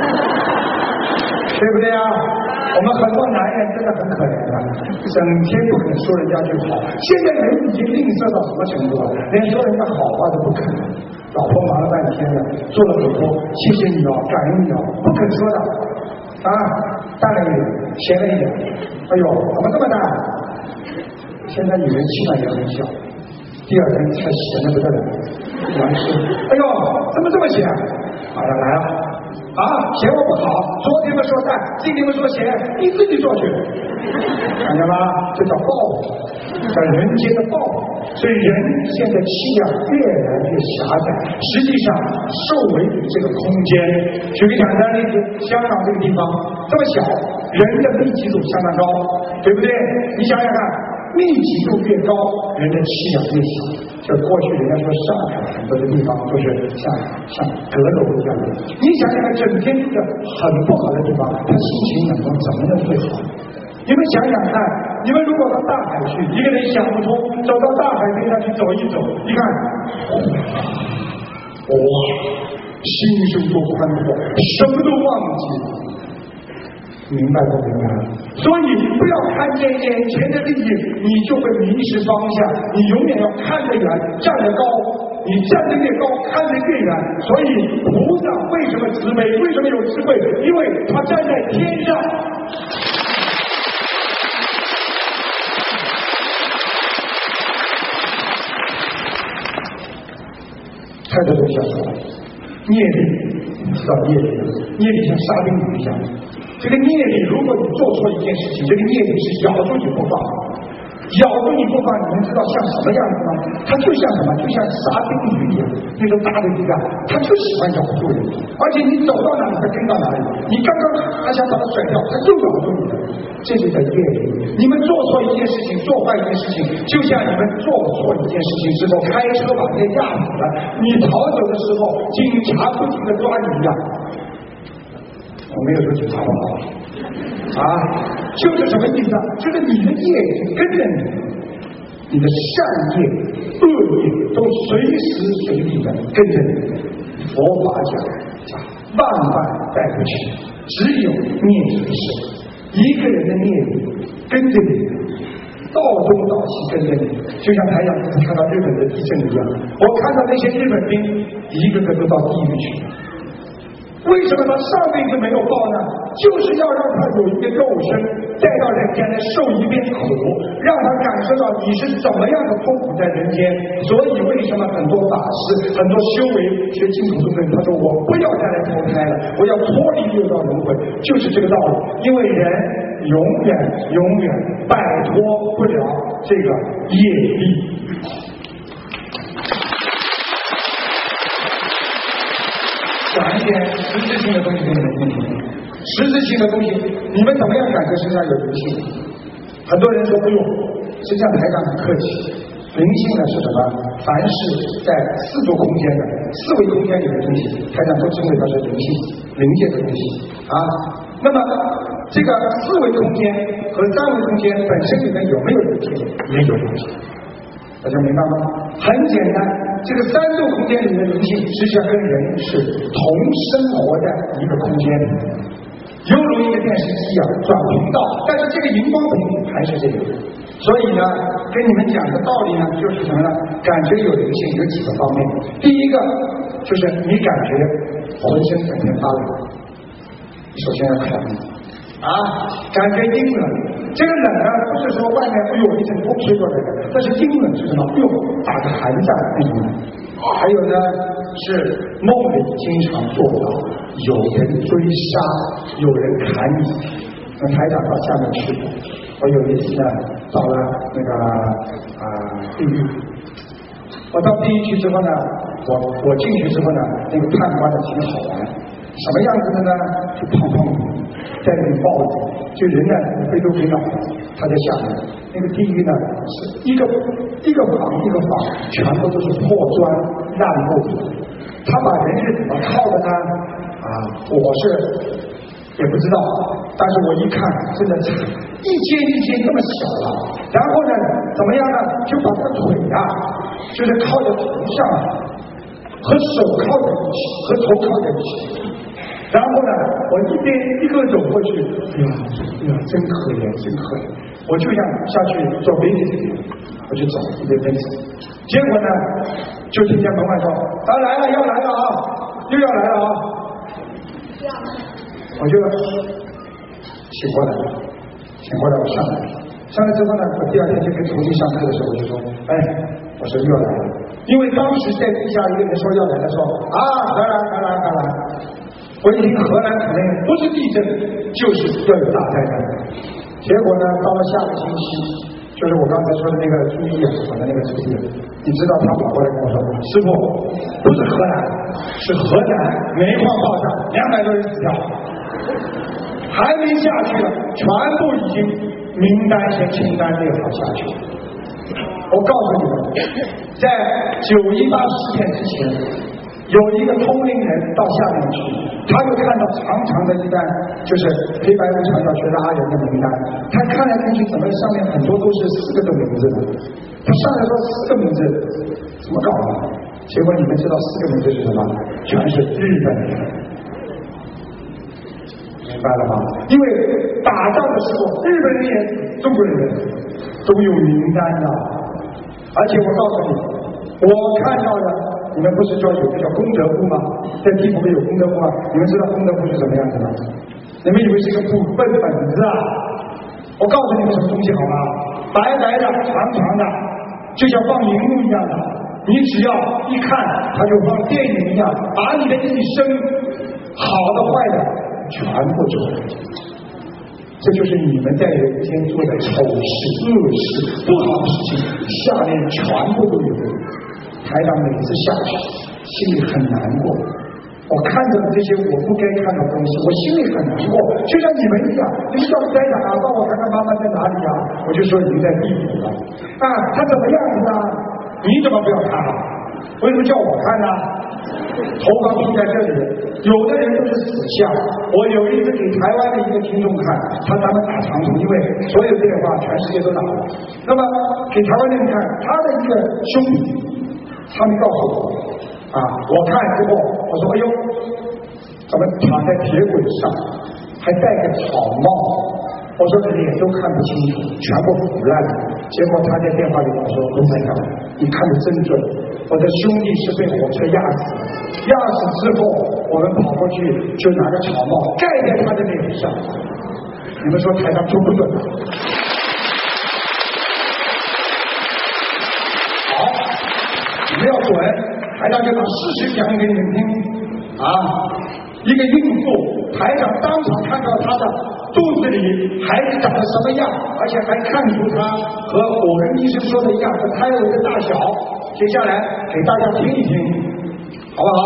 对不对啊？我们很多男人真的很可怜啊，整天不肯说人家句好。现在人已经吝啬到什么程度了？连说人家好话都不肯。老婆忙了半天了，做了很多，谢谢你哦，感恩你哦，不肯说的啊，大了一点，闲了一点。哎呦，怎么这么大？现在女人气量也很小，第二天才闲的不得了，完事。哎呦，怎么这么闲？好了，来了。 啊，嫌我不好，昨天们说善，今天们说邪，你自己做去，看见吗？这叫报复，叫人间的报复。所以人现在气量越来越狭窄，实际上受为于这个空间。举个简单例子，香港这个地方这么小，人的密集度相当高，对不对？你想想看，密集度越高，人的气量越小。就过去人家说上海很多的地方都是像像阁楼一样的，你想想看，整天住着很不好的地方，他心情能够怎么能会好？你们想想看，你们如果到大海去，一个人想不通，走到大海边上去走一走，你看，哇，心胸多宽阔，什么都忘记了。明白不明白？所以不要看见眼前的利益，你就会迷失方向。你永远要看得远，站得高。你站得越高，看得越远。所以菩萨为什么慈悲？为什么有智慧？因为他站在天上。太多东西要说，业力，你知道业力？业力像沙丁鱼一样。这个业力，如果你做错一件事情，这个业力是咬住你不放，咬住你不放，你们知道像什么样子吗？它就像什么？就像沙丁鱼一样，那种大的鱼啊，它就喜欢咬住人，而且你走到哪里，它跟到哪里。你刚刚还想把它甩掉，它又咬住你了。这就叫业力。你们做错一件事情，做坏一件事情，就像你们做错一件事情之后，开车把人家压死了，你逃走的时候，警察不停的抓你一样。我没有说警察不好啊，就是什么意思啊？就是你的业力跟着你，你的善业、恶业都随时随地的跟着你。佛法讲，万万带不去，只有念一事。一个人的业力跟着你，道东道西跟着你，就像台长看到日本的地震一样，我看到那些日本兵一个个都到地狱去。为什么他上辈子没有报呢？就是要让他有一个肉身带到人间来受一遍苦，让他感受到你是怎么样的痛苦在人间。所以为什么很多法师、很多修为学净土宗的人，他说我不要再来投胎了，我要脱离六道轮回，就是这个道理。因为人永远永远摆脱不了这个业力。讲一点实质性的东西给你们听听。实质性的东西，你们怎么样感觉身上有灵性？很多人说，哎呦，实际上台长很客气。灵性呢是什么？凡是在四度空间的、四维空间里的东西，台长都称为它是灵性、灵界的东西啊。那么这个四维空间和三维空间本身里面有没有灵性？也有灵性。大家明白吗？很简单，这个三度空间里的灵性实际上跟人是同生活在一个空间里，犹如一个电视机啊转频道，但是这个荧光屏还是这个。所以呢，跟你们讲的道理呢，就是什么呢？感觉有灵性有几个方面。第一个就是你感觉浑身整天发冷，首先要考虑啊，感觉阴冷。这个冷呢，不是说外面哎呦一阵风吹过来的，但是阴冷是什么？哎呦，打个寒战那种。还有呢，是梦里经常做到有人追杀，有人砍你。那台长到下面去过，我有一次呢，到了那个啊、呃、地狱。我到地狱去之后呢，我我进去之后呢，那个判官呢挺好玩，什么样子的呢？就胖胖的，戴着帽子，就人呢飞都飞到，他在下面。那个地狱呢是一个一个房一个房，全部都是破砖烂木。他把人是怎么靠的呢？啊，我是也不知道，但是我一看真的是一阶一阶那么小了。然后呢，怎么样呢？就把他腿呀、啊，就是靠在头上，和手靠在一起，和头靠在一起。然后呢，我一边一个走过去，哎呀，哎呀，真可怜，真可怜。我就想下去做飞机，我就走，一边边走。结果呢，就听见门外说：“他来了，要来了啊，又要来了啊！”我就醒过来了，醒过来我上来了。上来之后呢，我第二天就跟徒弟上课的时候，我就说：“哎，我说又要来了。”因为当时在地下一个人说要来的时候，啊，来来来来来来。我我一听荷兰可能不是地震就是要有大灾难，结果呢，到了下个星期，就是我刚才说的那个朱一养的那个主任，你知道他跑过来跟我说，师傅，不是荷兰，是河南煤矿爆炸，两百多人死掉，还没下去了，全部已经名单先清单列好下去。我告诉你们，在九一八事件之前，有一个通灵人到下面去，他就看到长长的一单，就是黑白无常要去拉人的名单，他看来看去，怎么上面很多都是四个的名字呢？他上来说四个名字，怎么搞的？结果你们知道四个名字是什么？全是日本人。明白了吗？因为打仗的时候，日本人也死，中国人也死，都有名单的。而且我告诉你，我看到的，你们不是说有个叫功德簿吗？在地府里有功德簿吗？你们知道功德簿是什么样子吗？你们以为是一个簿本本子啊？我告诉你们什么东西好吗？白白的，长长的，就像放荧幕一样的。你只要一看，它就放电影一样，把你的一生好的坏的全部出来。这就是你们在人间做的丑事、恶事、不好的事情，下面全部都有。台长每次下去，心里很难过。我看着这些我不该看到的东西，我心里很难过，就像你们一样。你叫台长啊，帮我看看妈妈在哪里啊？我就说已经在地府了。啊，他怎么样子啊？你怎么不要看啊？为什么叫我看呢？头发披在这里，有的人都是死相。我有一次给台湾的一个听众看，他咱们打长途，因为所有电话全世界都打了。那么给台湾的人看，他的一个兄弟，他们告诉我啊，我看之后，我说哎呦，怎么躺在铁轨上，还戴个草帽？我说脸都看不清楚，全部腐烂了。结果他在电话里跟我说：“卢台长，你看得真准，我的兄弟是被火车压死，压死之后，我们跑过去就拿个草帽盖在他的脸上。你们说台长准不准？”好，你们要准，台长就把事实讲给你们听啊。一个孕妇，台长当场看到她的肚子里孩子长得什么样，而且还看出他和我跟医生说的一样，和胎儿的大小。接下来给大家听一听，好不好？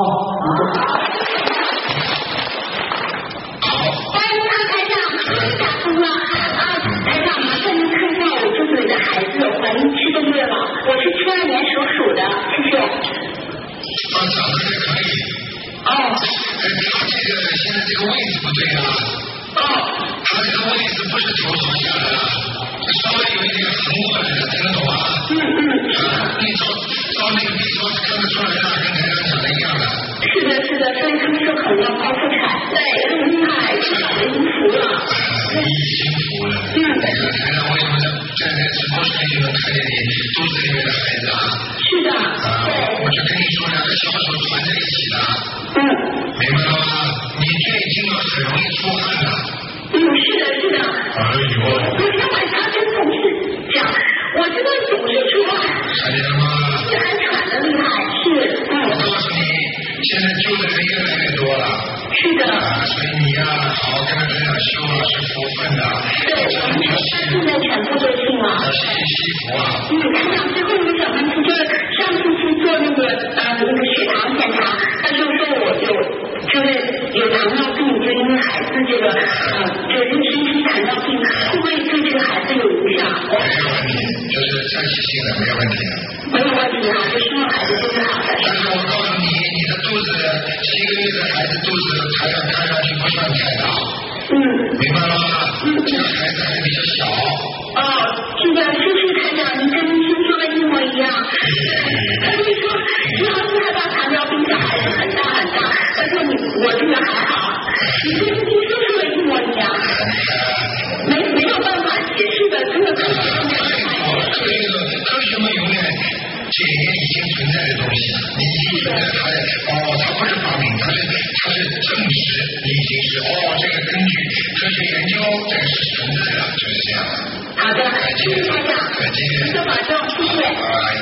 欢迎他台长，打通了啊！台长，麻烦您看一下我肚子里的孩子，怀孕七个月了，我是七二年属鼠的，谢谢。 啊，长得还可以。 哦。 他这个现在这个位置不对啊。哦。他这个位置不是头朝下的，稍微有一点横过来的，听得懂吗？ 嗯嗯。 啊，你照照那个 B 超看得出来啊，跟台上讲的一样的。 是的，是的，所以他们说可能要剖腹产，对，更厉害，至少已经服了。 啊，你已经服了。嗯。那个台上为什么在在在直播室里就能看见你肚子里面的孩子啊？ 是的。 啊，我就跟你说，两个小手团在一起的。 嗯。 明白了吗？你这经了很容易出汗的。 嗯，是的，是的。 哎呦！ 我天晚上跟同事讲，我这个总是出汗。 看见了吗？ 是还喘的厉害，是。嗯。 我告诉你，现在救的人越来越多了。 是的。 啊，所以你呀、啊，好好跟着台长修啊，是福分的。 对，我们现在全部都信了。 要信西服啊。 嗯，台长，最后一个小问题就是，上次去做那个呃那个血糖检查，他就说我有就是有糖尿病，就因为孩子这个呃就是妊娠期糖尿病，会不会对这个孩子有影响？ 没有问题，就是暂时性的，没有问题的。 没有问题啊，就希望孩子都是好的。 但是我告诉你，你的肚子七个月的孩子肚子台上看上去不算太大。 嗯。 明白了吗？ 嗯。 这个孩子还比较小。 哦，是的，谢谢台长，您跟您听说的一模一样。他就说，你要是害怕糖尿病小孩子很大很大，但是你我这个还好，你跟您说说的一模一样。没没有办法解释的，真的太多了。 这个科学嘛，永远检验已经存在的东西，你已经存在它的哦，它不是发明，它是它是证实你已经是哦，这个根据科学研究，这个是存在的，就是这样的。 好的，谢谢台长， 再见， 您多保重，谢谢。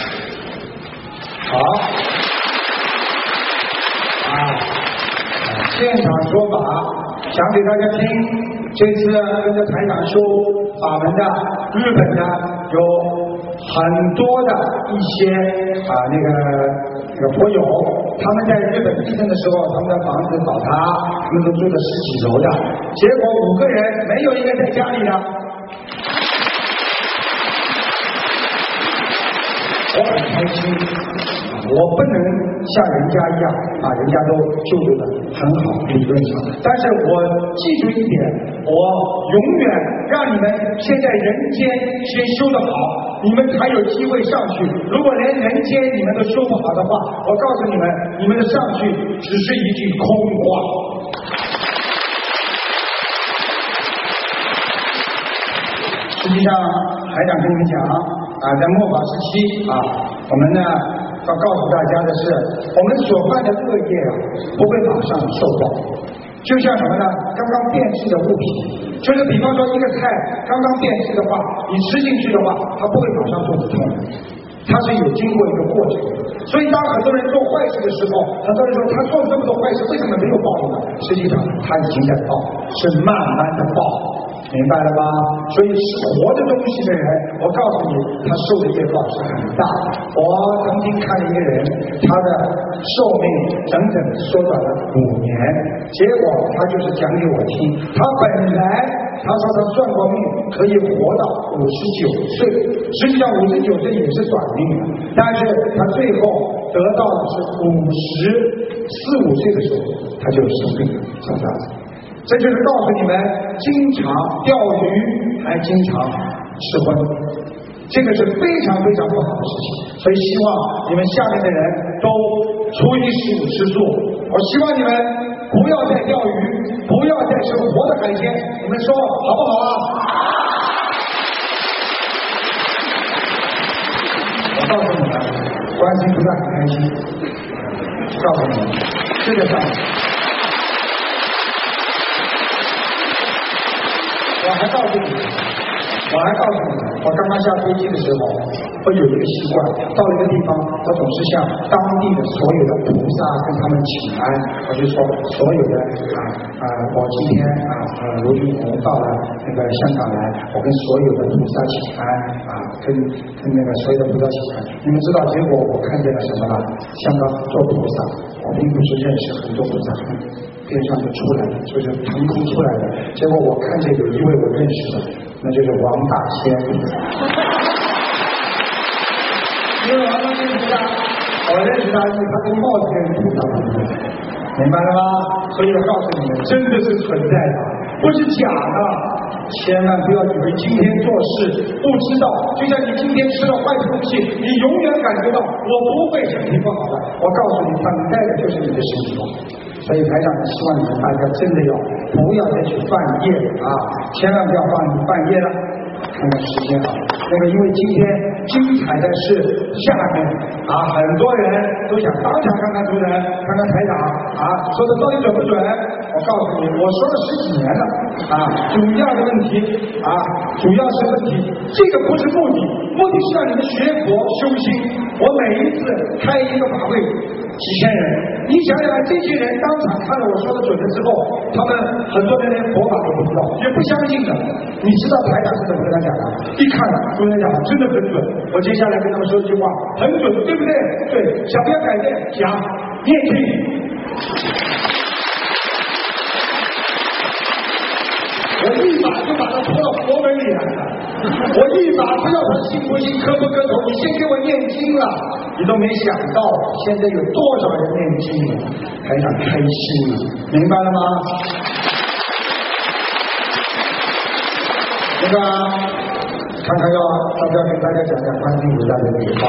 好。 好。啊。 现场说法，讲给大家听。这次跟着台长修法门的日本的有很多的一些啊那个那个佛友，他们在日本地震的时候，他们的房子倒塌，他们都住了十几楼的，结果五个人没有一个在家里的。我很开心，我不能像人家一样把人家都救助的很好，理论上，但是我记住一点，我永远让你们先在人间先修得好，你们才有机会上去。如果连人间你们都修不好的话，我告诉你们，你们的上去只是一句空话。实际上，台长跟你们讲啊，在末法时期啊，我们呢要告诉大家的是，我们所犯的恶业啊，不会马上受报。就像什么呢？刚刚变质的物品，就是比方说一个菜刚刚变质的话，你吃进去的话，它不会马上肚子痛，它是有经过一个过程。所以当很多人做坏事的时候，很多人说他做了这么多坏事，为什么没有报应呢？实际上他已经在报，是慢慢的报。明白了吗？所以是活的东西的人，我告诉你，他受的业报是很大的。我曾经看了一个人，他的寿命整整缩短了五年，结果他就是讲给我听，他本来他说他算过命可以活到五十九岁，实际上五十九岁也是短命的，但是他最后得到的是五十四五岁的时候他就生病了，小大子。这就是告诉你们，经常钓鱼还经常吃荤，这个是非常非常不好的事情。所以希望你们下面的人都初一十五吃素。我希望你们不要再钓鱼，不要再吃活的海鲜，你们说好不好啊？我告诉你们，观世音菩萨很开心，告诉你们，这个上。我还告诉你，我还告诉你，我刚刚下飞机的时候，我有一个习惯，到了一个地方，我总是向当地的所有的菩萨跟他们请安，我就说所有的啊啊，我今天啊呃卢云红到了那个香港来，我跟所有的菩萨请安啊，跟跟那个所有的菩萨请安。你们知道结果我看见了什么了？香港做菩萨，我并不是认识很多菩萨。边上就出来了，就是腾空出来的。结果我看见有一位我认识的，那就是王大仙。因为王大仙菩萨，我认识他，因为他跟帽子跟菩萨不一样，明白了吗？所以我告诉你们，真的是存在的，不是假的。千万不要以为今天做事不知道，就像你今天吃了坏东西，你永远感觉到我不会身体不好的。我告诉你，等待的就是你的身体不好。所以台长希望你们大家真的要不要再去犯业啊，千万不要犯犯业了。看看时间啊，那个因为今天精彩的是下面啊，很多人都想当场看看图人，看看台长啊，说的到底准不准？我告诉你，我说了十几年了啊，主要的问题啊，主要是问题，这个不是目的，目的是让你们学佛修心。我每一次开一个法会，几千人，你想想看，这些人当场看了我说的准了之后，他们很多人连佛法都不知道，也不相信的。你知道台长是怎么跟他讲的？一看了，跟他讲真的很准。我接下来跟他们说一句话，很准，对不对？对，想不想改变？想，念经。我一把就把他拖到佛门里来了，我一把不要他信不信磕不磕头，你先给我念经了，你都没想到现在有多少人念经了，台长开心了，明白了吗？那个看看要要不要跟大家讲讲观世音菩萨的这个话，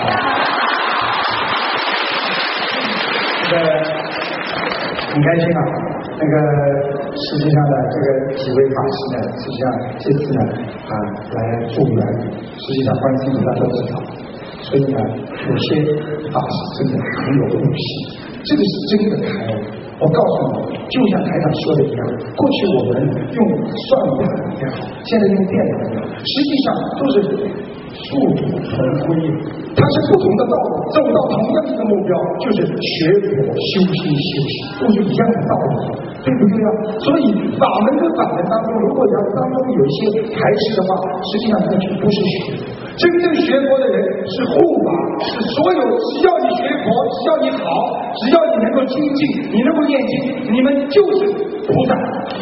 这个很开心啊。那个实际上呢，这个几位法师呢，实际上这次呢啊来助缘，实际上观世音菩萨都知道，所以呢有些法师真的很有悟性，这个是真的开悟。我告诉你，就像台长说的一样，过去我们用算盘也好，现在用电脑也好，实际上都是殊途同归，它是不同的道路，走到同样一个目标，就是学佛修心修行，都是一样的道理，对不对啊？所以法门跟法门当中，如果要当中有一些排斥的话，实际上那就不是学佛。真正学佛的人是护法，是所有只要你学佛，只要你好，只要你能够精进，你能够念经，你们就是菩萨。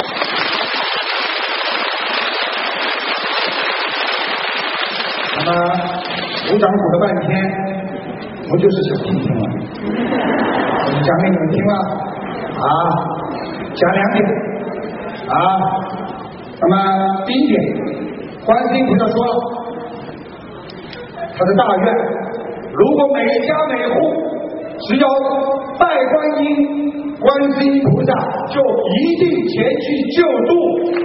那么鼓掌鼓了半天，我就是想听听了，我就讲给你们听了啊，讲两点啊。那么第一点，观世音菩萨说了，他的大愿，如果每家每户只要拜观音，观世音菩萨就一定前去救度。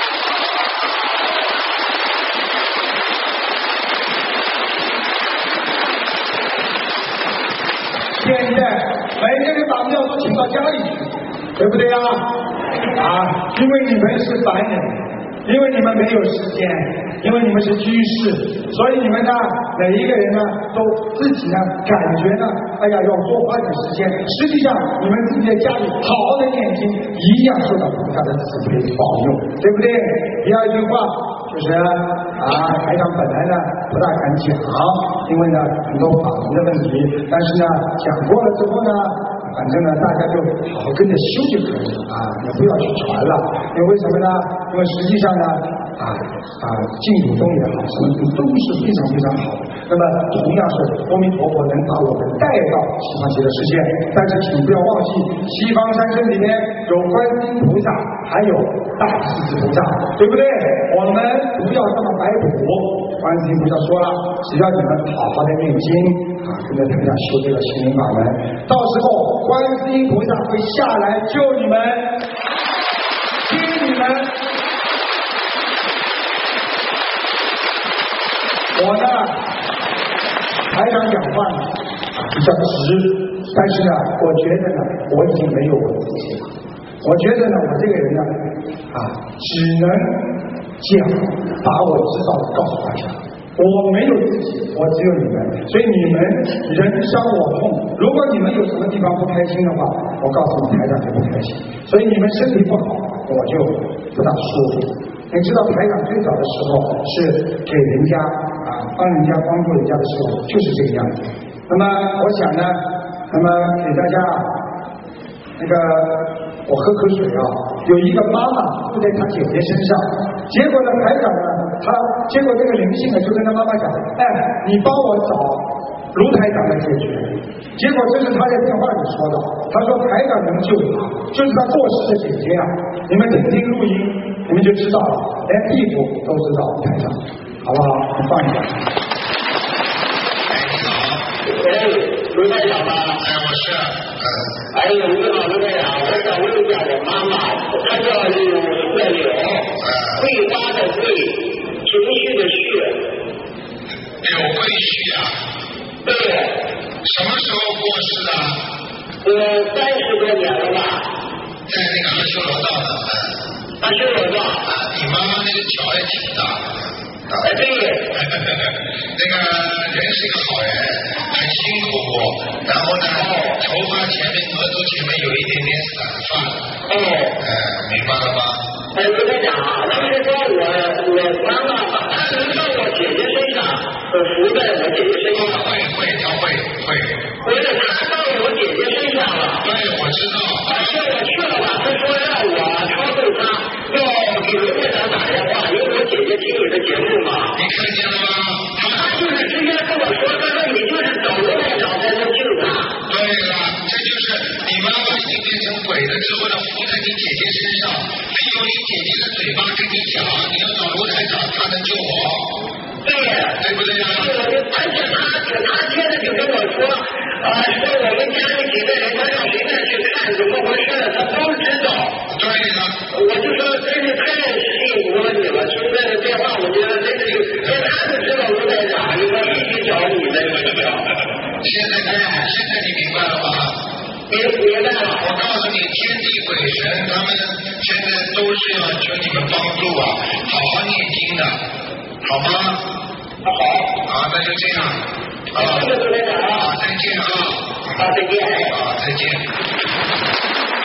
现在每个人把庙都请到家里去，对不对啊？啊，因为你们是凡人，因为你们没有时间，因为你们是居士，所以你们呢，每一个人呢，都自己呢，感觉呢，哎呀，要多花点时间。实际上，你们自己在家里好好的念经，一样受到菩萨的慈悲保佑，对不对？第二句话就是啊，台长本来呢不大敢讲，因为呢很多法门的问题，但是呢讲过了之后呢，反正呢大家就好好跟着修就可以了啊，也不要去传了。因为为什么呢？因为实际上呢啊啊净土宗也好，什么都是非常非常好的。那么同样是阿弥陀佛能把我们带到西方极乐世界，但是请不要忘记，西方三圣里面有观世音菩萨，还有大势至菩萨，对不对？我们不要这么摆谱。观世音菩萨说了，只要你们好好的念经啊，跟着台上修这个心灵法门，到时候观世音菩萨会下来救你们，接你们。我呢，台长讲话呢比较直，但是呢，我觉得呢，我已经没有我自己了。我觉得呢，我这个人呢，啊，只能讲，把我知道的告诉大家。我没有自己，我只有你们，所以你们人伤我痛。如果你们有什么地方不开心的话，我告诉你，台长就不开心。所以你们身体不好，我就不大舒服。你知道台长最早的时候是给人家啊帮人家帮助人家的时候就是这个样子。那么我想呢，那么给大家那个我喝口水啊，有一个妈妈附在她姐姐身上，结果呢台长呢他结果这个灵性呢就跟他妈妈讲，哎，你帮我找卢台长来解决。结果这是他在电话里说的，他说台长能救他，就是他过世的姐姐啊，你们听听录音，你们就知道了，连地府都知道台长，好不好？你放一下。 哎，卢台长吗？ 哎，我是。 哎呦，你好，卢台长，我想问一下我妈妈，她叫柳的柳，桂花的桂，情绪的绪。 柳桂绪啊？ 对。 什么时候过世的？ 呃，三十多年了吧。 在那个阿修罗道的。 阿修罗道。 啊，你妈妈那个脚也挺大。 哎，对。 那个人是个好人，很辛苦过，然后呢，头发前面、额头前面有一点点散发。 哦。 哎，明白了吗？ 哎，卢台长，那么说我我妈妈把她能到我姐姐身上，呃，扶在我姐姐身上。 会会，她会会。 不是，她到我姐姐身上了。 对，我知道。 但是我去了吧，她说让我超度她，要给卢台长打电话，因为我姐姐听你的节目嘛。 你看见了吗？ 她就是直接跟我说，她说你就是找卢台长才能救她。 对了，这就是你妈妈已经变成鬼了之后呢，附在你姐姐身上，利用你姐姐的嘴巴跟你讲，你要找卢台长，他能救我。 对， 对不对呀？ 而且他他接着就跟我说，啊，说我们家里几个人，他让谁再去看怎么回事，他都知道。 对呀。 我就说真是太幸福了你了，听这个电话，我觉得真是连他都知道卢台长，你说必须找你的，你知道。 现在现在你明白了吗？ 明明白了。 我告诉你，天地鬼神他们现在都是要求你们帮助啊，好好念经的，好吗？ 好， 好，那就这样。 好，谢谢卢台长。 好，再见啊。 好，再见。 好，再见。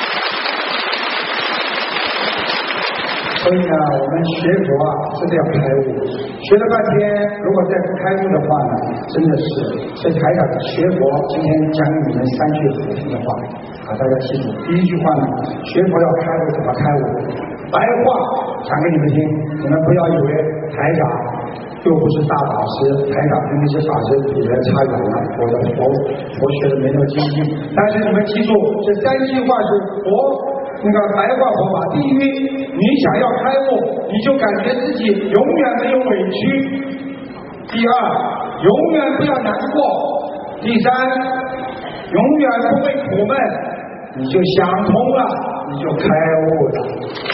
所以呢，我们学佛啊，真的要开悟。学了半天，如果再不开悟的话呢，真的是。所以台长学佛，今天讲你们三句核心的话啊，大家记住。第一句话呢，学佛要开悟，怎么开悟？白话讲给你们听，你们不要以为台长又不是大法师，台长跟那些法师比人差远了。我的佛佛学的没那么精进，但是你们记住，这三句话是佛。那个白话佛法，第一，你想要开悟，你就感觉自己永远没有委屈；第二，永远不要难过；第三，永远不会苦闷，你就想通了，你就开悟了。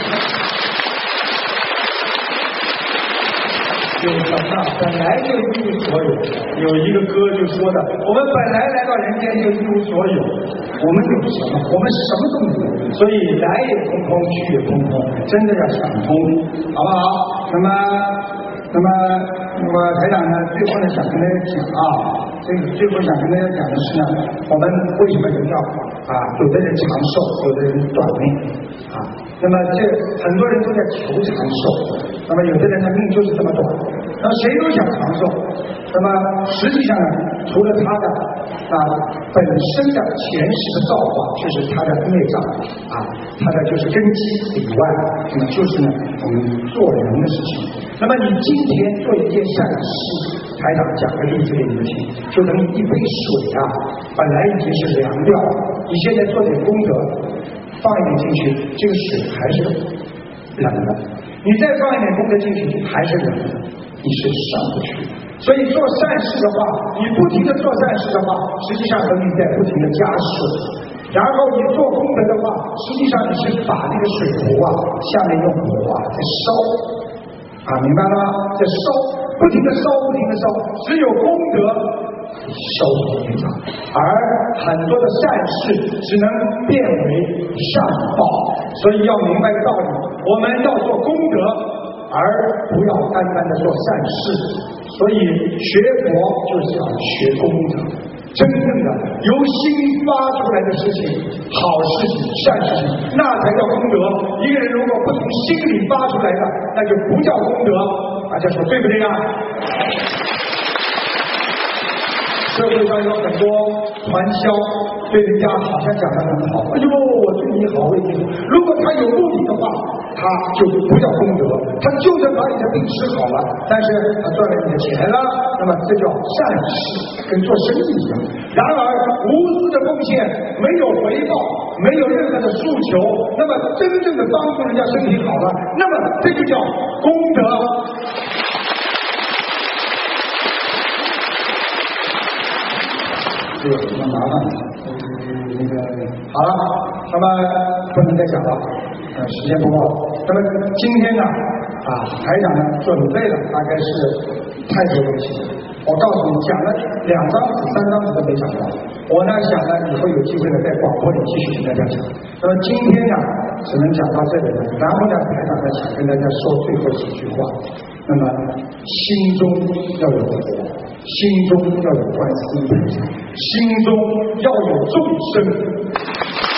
有什么本来就一无所有？有一个歌就说的，我们本来来到人间就一无所有，我们有什么？我们什么都没有，所以来也空空，去也空空，真的要想通，好不好？那么，那么，那么台长呢，最后呢想跟大家讲啊，这个最后想跟大家讲的是呢，我们为什么人要啊？有的人长寿，有的人短命啊。那么这很多人都在求长寿，那么有的人的命就是这么短，那么谁都想长寿。那么实际上呢，除了他的啊本身的前世的造化，就是他的内脏啊，他的就是根基以外，那么就是呢我们做人的事情。那么你今天做一件善事，台长讲个例子给你们听，就等于一杯水啊，本来已经是凉掉了，你现在做点功德。放一点进去，这个水还是冷的。你再放一点功德进去，还是冷的，你是上不去。所以做善事的话，你不停的做善事的话，实际上等于在不停的加水。然后你做功德的话，实际上你是把那个水壶啊，下面用火啊在烧啊，明白了吗？在烧，不停的烧，不停的烧，只有功德。消除业障，而很多的善事只能变为善报，所以要明白个道理，我们要做功德，而不要单单的做善事。所以学佛就是要学功德，真正的由心发出来的事情，好事情、善事情，那才叫功德。一个人如果不从心里发出来的，那就不叫功德。大家说对不对呀？社会上有很多传销，对人家好像讲得很好，哎呦，我对你好，我对你好。如果他有目的的话，他就不叫功德，他就是把你的病治好了，但是他赚了你的钱了，那么这叫善事，跟做生意一样。然而无私的奉献，没有回报，没有任何的诉求，那么真正的帮助人家身体好了，那么这就叫功德。这有什么麻烦？嗯，那个好了，那么不能再讲了，呃，时间不够。那么今天呢，啊，台长呢准备了大概是太多东西，我告诉你，讲了两张纸、三张纸都没讲到。我呢想呢，以后有机会呢，在广播里继续跟大家讲。那么今天呢，只能讲到这里了。然后呢，台长呢想跟大家说最后几句话。那么心中要有佛，心中要有观世音菩萨，心中要有众生。